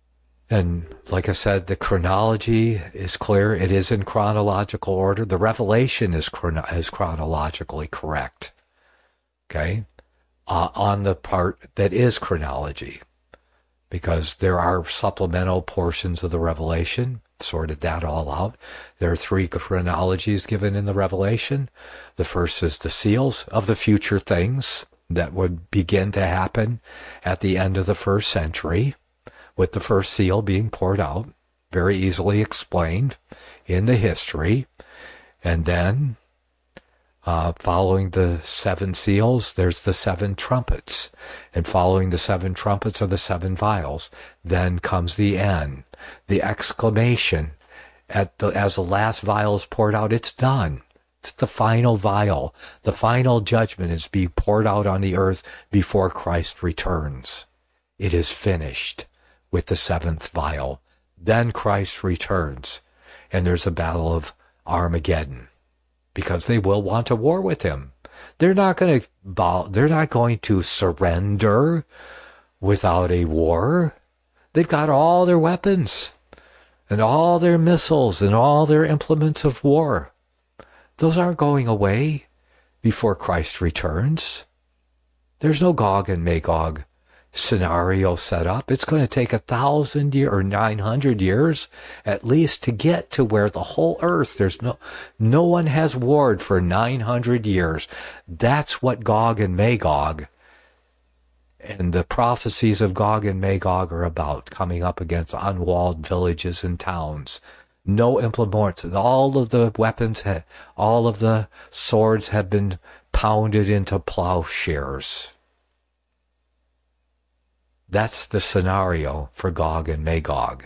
And like I said, the chronology is clear. It is in chronological order. The revelation is, chrono- is chronologically correct. Okay? Uh, on the part that is chronology. Because there are supplemental portions of the revelation. Sorted that all out. There are three chronologies given in the revelation. The first is the seals of the future things that would begin to happen at the end of the first century, with the first seal being poured out, very easily explained in the history. And then, uh, following the seven seals, there's the seven trumpets. And following the seven trumpets are the seven vials. Then comes the end, the exclamation. At the, as the last vial is poured out, it's done. It's the final vial. The final judgment is being poured out on the earth before Christ returns. It is finished with the seventh vial. Then Christ returns, and there's a battle of Armageddon, because they will want a war with him. They're not going to they're not going to surrender without a war. They've got all their weapons and all their missiles and all their implements of war. Those aren't going away before Christ returns. There's no Gog and Magog scenario set up. It's going to take a thousand year or nine hundred years at least to get to where the whole earth, there's no, no one has warred for nine hundred years. That's what Gog and Magog and the prophecies of Gog and Magog are about, coming up against unwalled villages and towns. No implements. All of the weapons, ha- all of the swords have been pounded into plowshares. That's the scenario for Gog and Magog.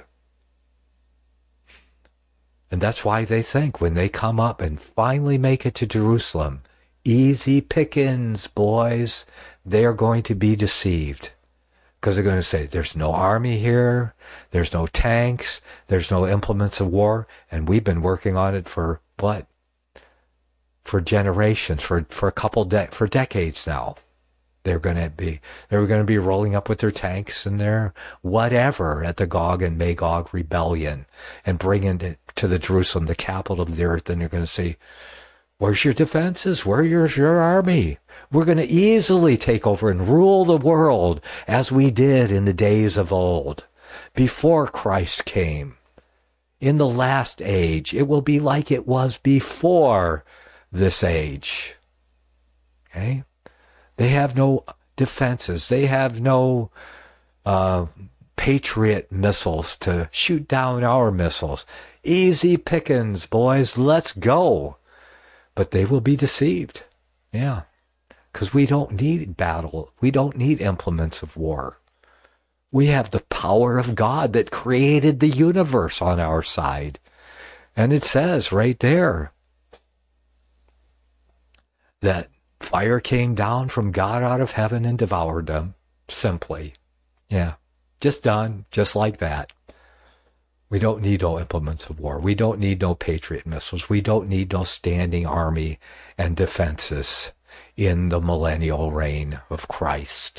And that's why they think when they come up and finally make it to Jerusalem, easy pickings, boys, they are going to be deceived. Because they're going to say, there's no army here, there's no tanks, there's no implements of war, and we've been working on it for what? For generations, for, for a couple de- for decades now. They're going to be they're going to be rolling up with their tanks and their whatever at the Gog and Magog rebellion and bringing it to the Jerusalem, the capital of the earth, and they're going to say, where's your defenses? Where's your army? We're going to easily take over and rule the world as we did in the days of old, before Christ came. In the last age, it will be like it was before this age. Okay? They have no defenses. They have no uh, Patriot missiles to shoot down our missiles. Easy pickings, boys. Let's go. But they will be deceived. Yeah. Because we don't need battle. We don't need implements of war. We have the power of God that created the universe on our side. And it says right there that fire came down from God out of heaven and devoured them. Simply. Yeah. Just done. Just like that. We don't need no implements of war. We don't need no Patriot missiles. We don't need no standing army and defenses in the millennial reign of Christ.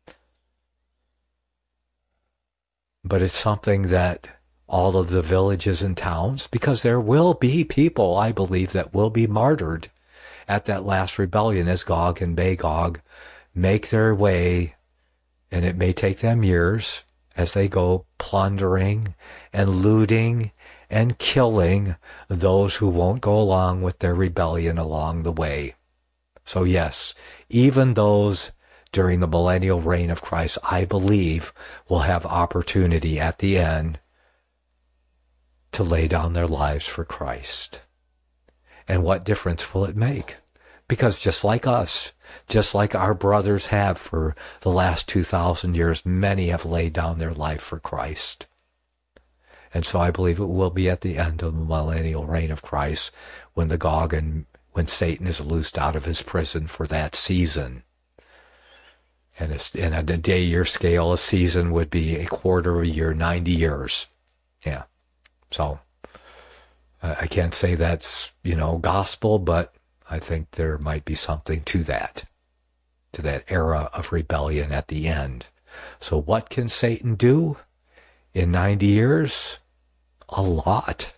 But it's something that all of the villages and towns, because there will be people, I believe, that will be martyred at that last rebellion as Gog and Magog make their way, and it may take them years as they go plundering and looting and killing those who won't go along with their rebellion along the way. So yes, even those during the millennial reign of Christ, I believe, will have opportunity at the end to lay down their lives for Christ. And what difference will it make? Because just like us, just like our brothers have for the last two thousand years, many have laid down their life for Christ. And so I believe it will be at the end of the millennial reign of Christ when the Gog and when Satan is loosed out of his prison for that season. And in a day-year scale, a season would be a quarter of a year, ninety years. Yeah. So uh, I can't say that's, you know, gospel, but I think there might be something to that, to that era of rebellion at the end. So what can Satan do? in ninety years? A lot.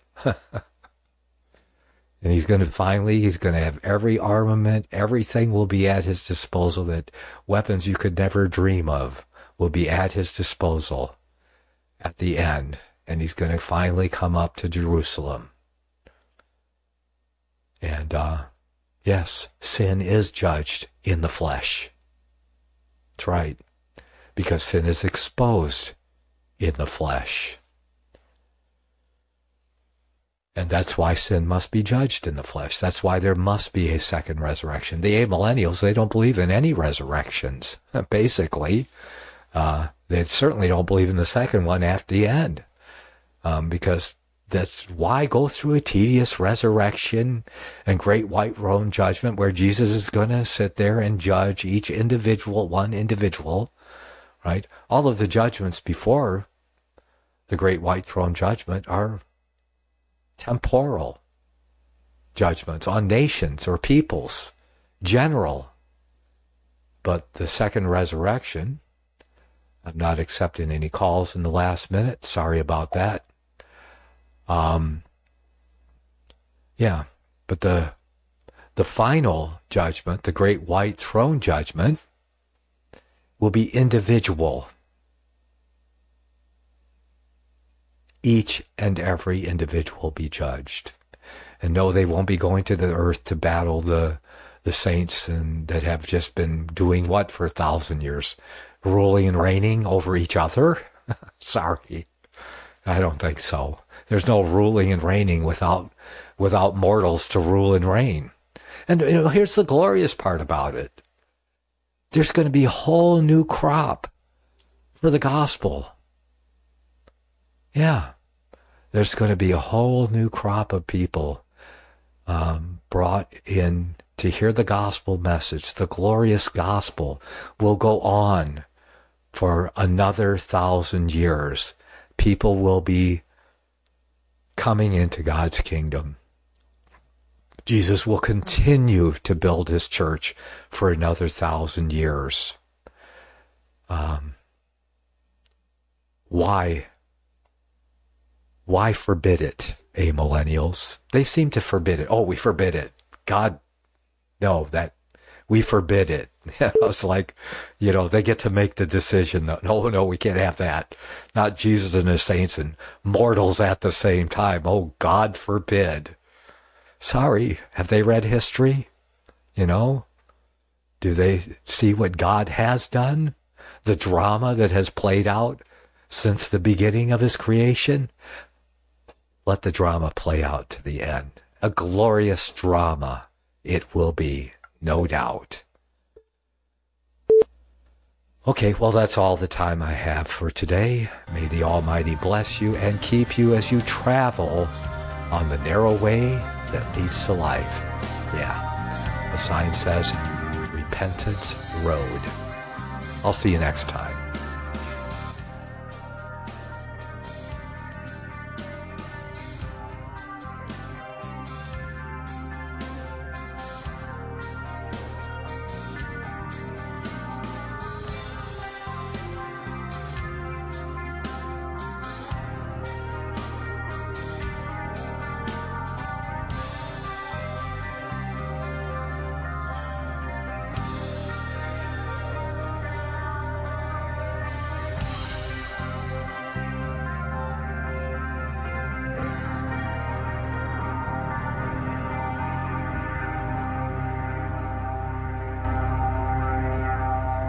And he's going to finally, he's going to have every armament, everything will be at his disposal, that weapons you could never dream of will be at his disposal at the end. And he's going to finally come up to Jerusalem. And, uh, yes, sin is judged in the flesh. That's right. Because sin is exposed in the flesh. And that's why sin must be judged in the flesh. That's why there must be a second resurrection. The amillennials, they don't believe in any resurrections, basically. Uh, they certainly don't believe in the second one after the end. Um, because that's why go through a tedious resurrection and great white throne judgment where Jesus is going to sit there and judge each individual, one individual, right? All of the judgments before the great white throne judgment are temporal judgments on nations or peoples, general. But the second resurrection, I'm not accepting any calls in the last minute. Sorry about that. Um, yeah, but the the final judgment, the great white throne judgment, will be individual. Each and every individual will be judged. And no, they won't be going to the earth to battle the the saints and that have just been doing what for a thousand years? Ruling and reigning over each other? Sorry. I don't think so. There's no ruling and reigning without without mortals to rule and reign. And you know, here's the glorious part about it. There's going to be a whole new crop for the gospel. Yeah, there's going to be a whole new crop of people um, brought in to hear the gospel message. The glorious gospel will go on for another thousand years. People will be coming into God's kingdom. Jesus will continue to build his church for another thousand years. Um, why? Why forbid it, amillennials? They seem to forbid it. Oh, we forbid it. God, no, that we forbid it. It's like, you know, they get to make the decision. No, no, we can't have that. Not Jesus and his saints and mortals at the same time. Oh, God forbid. Sorry, have they read history? You know, do they see what God has done? The drama that has played out since the beginning of his creation? Let the drama play out to the end. A glorious drama it will be, no doubt. Okay, well, that's all the time I have for today. May the Almighty bless you and keep you as you travel on the narrow way that leads to life. Yeah, the sign says Repentance Road. I'll see you next time.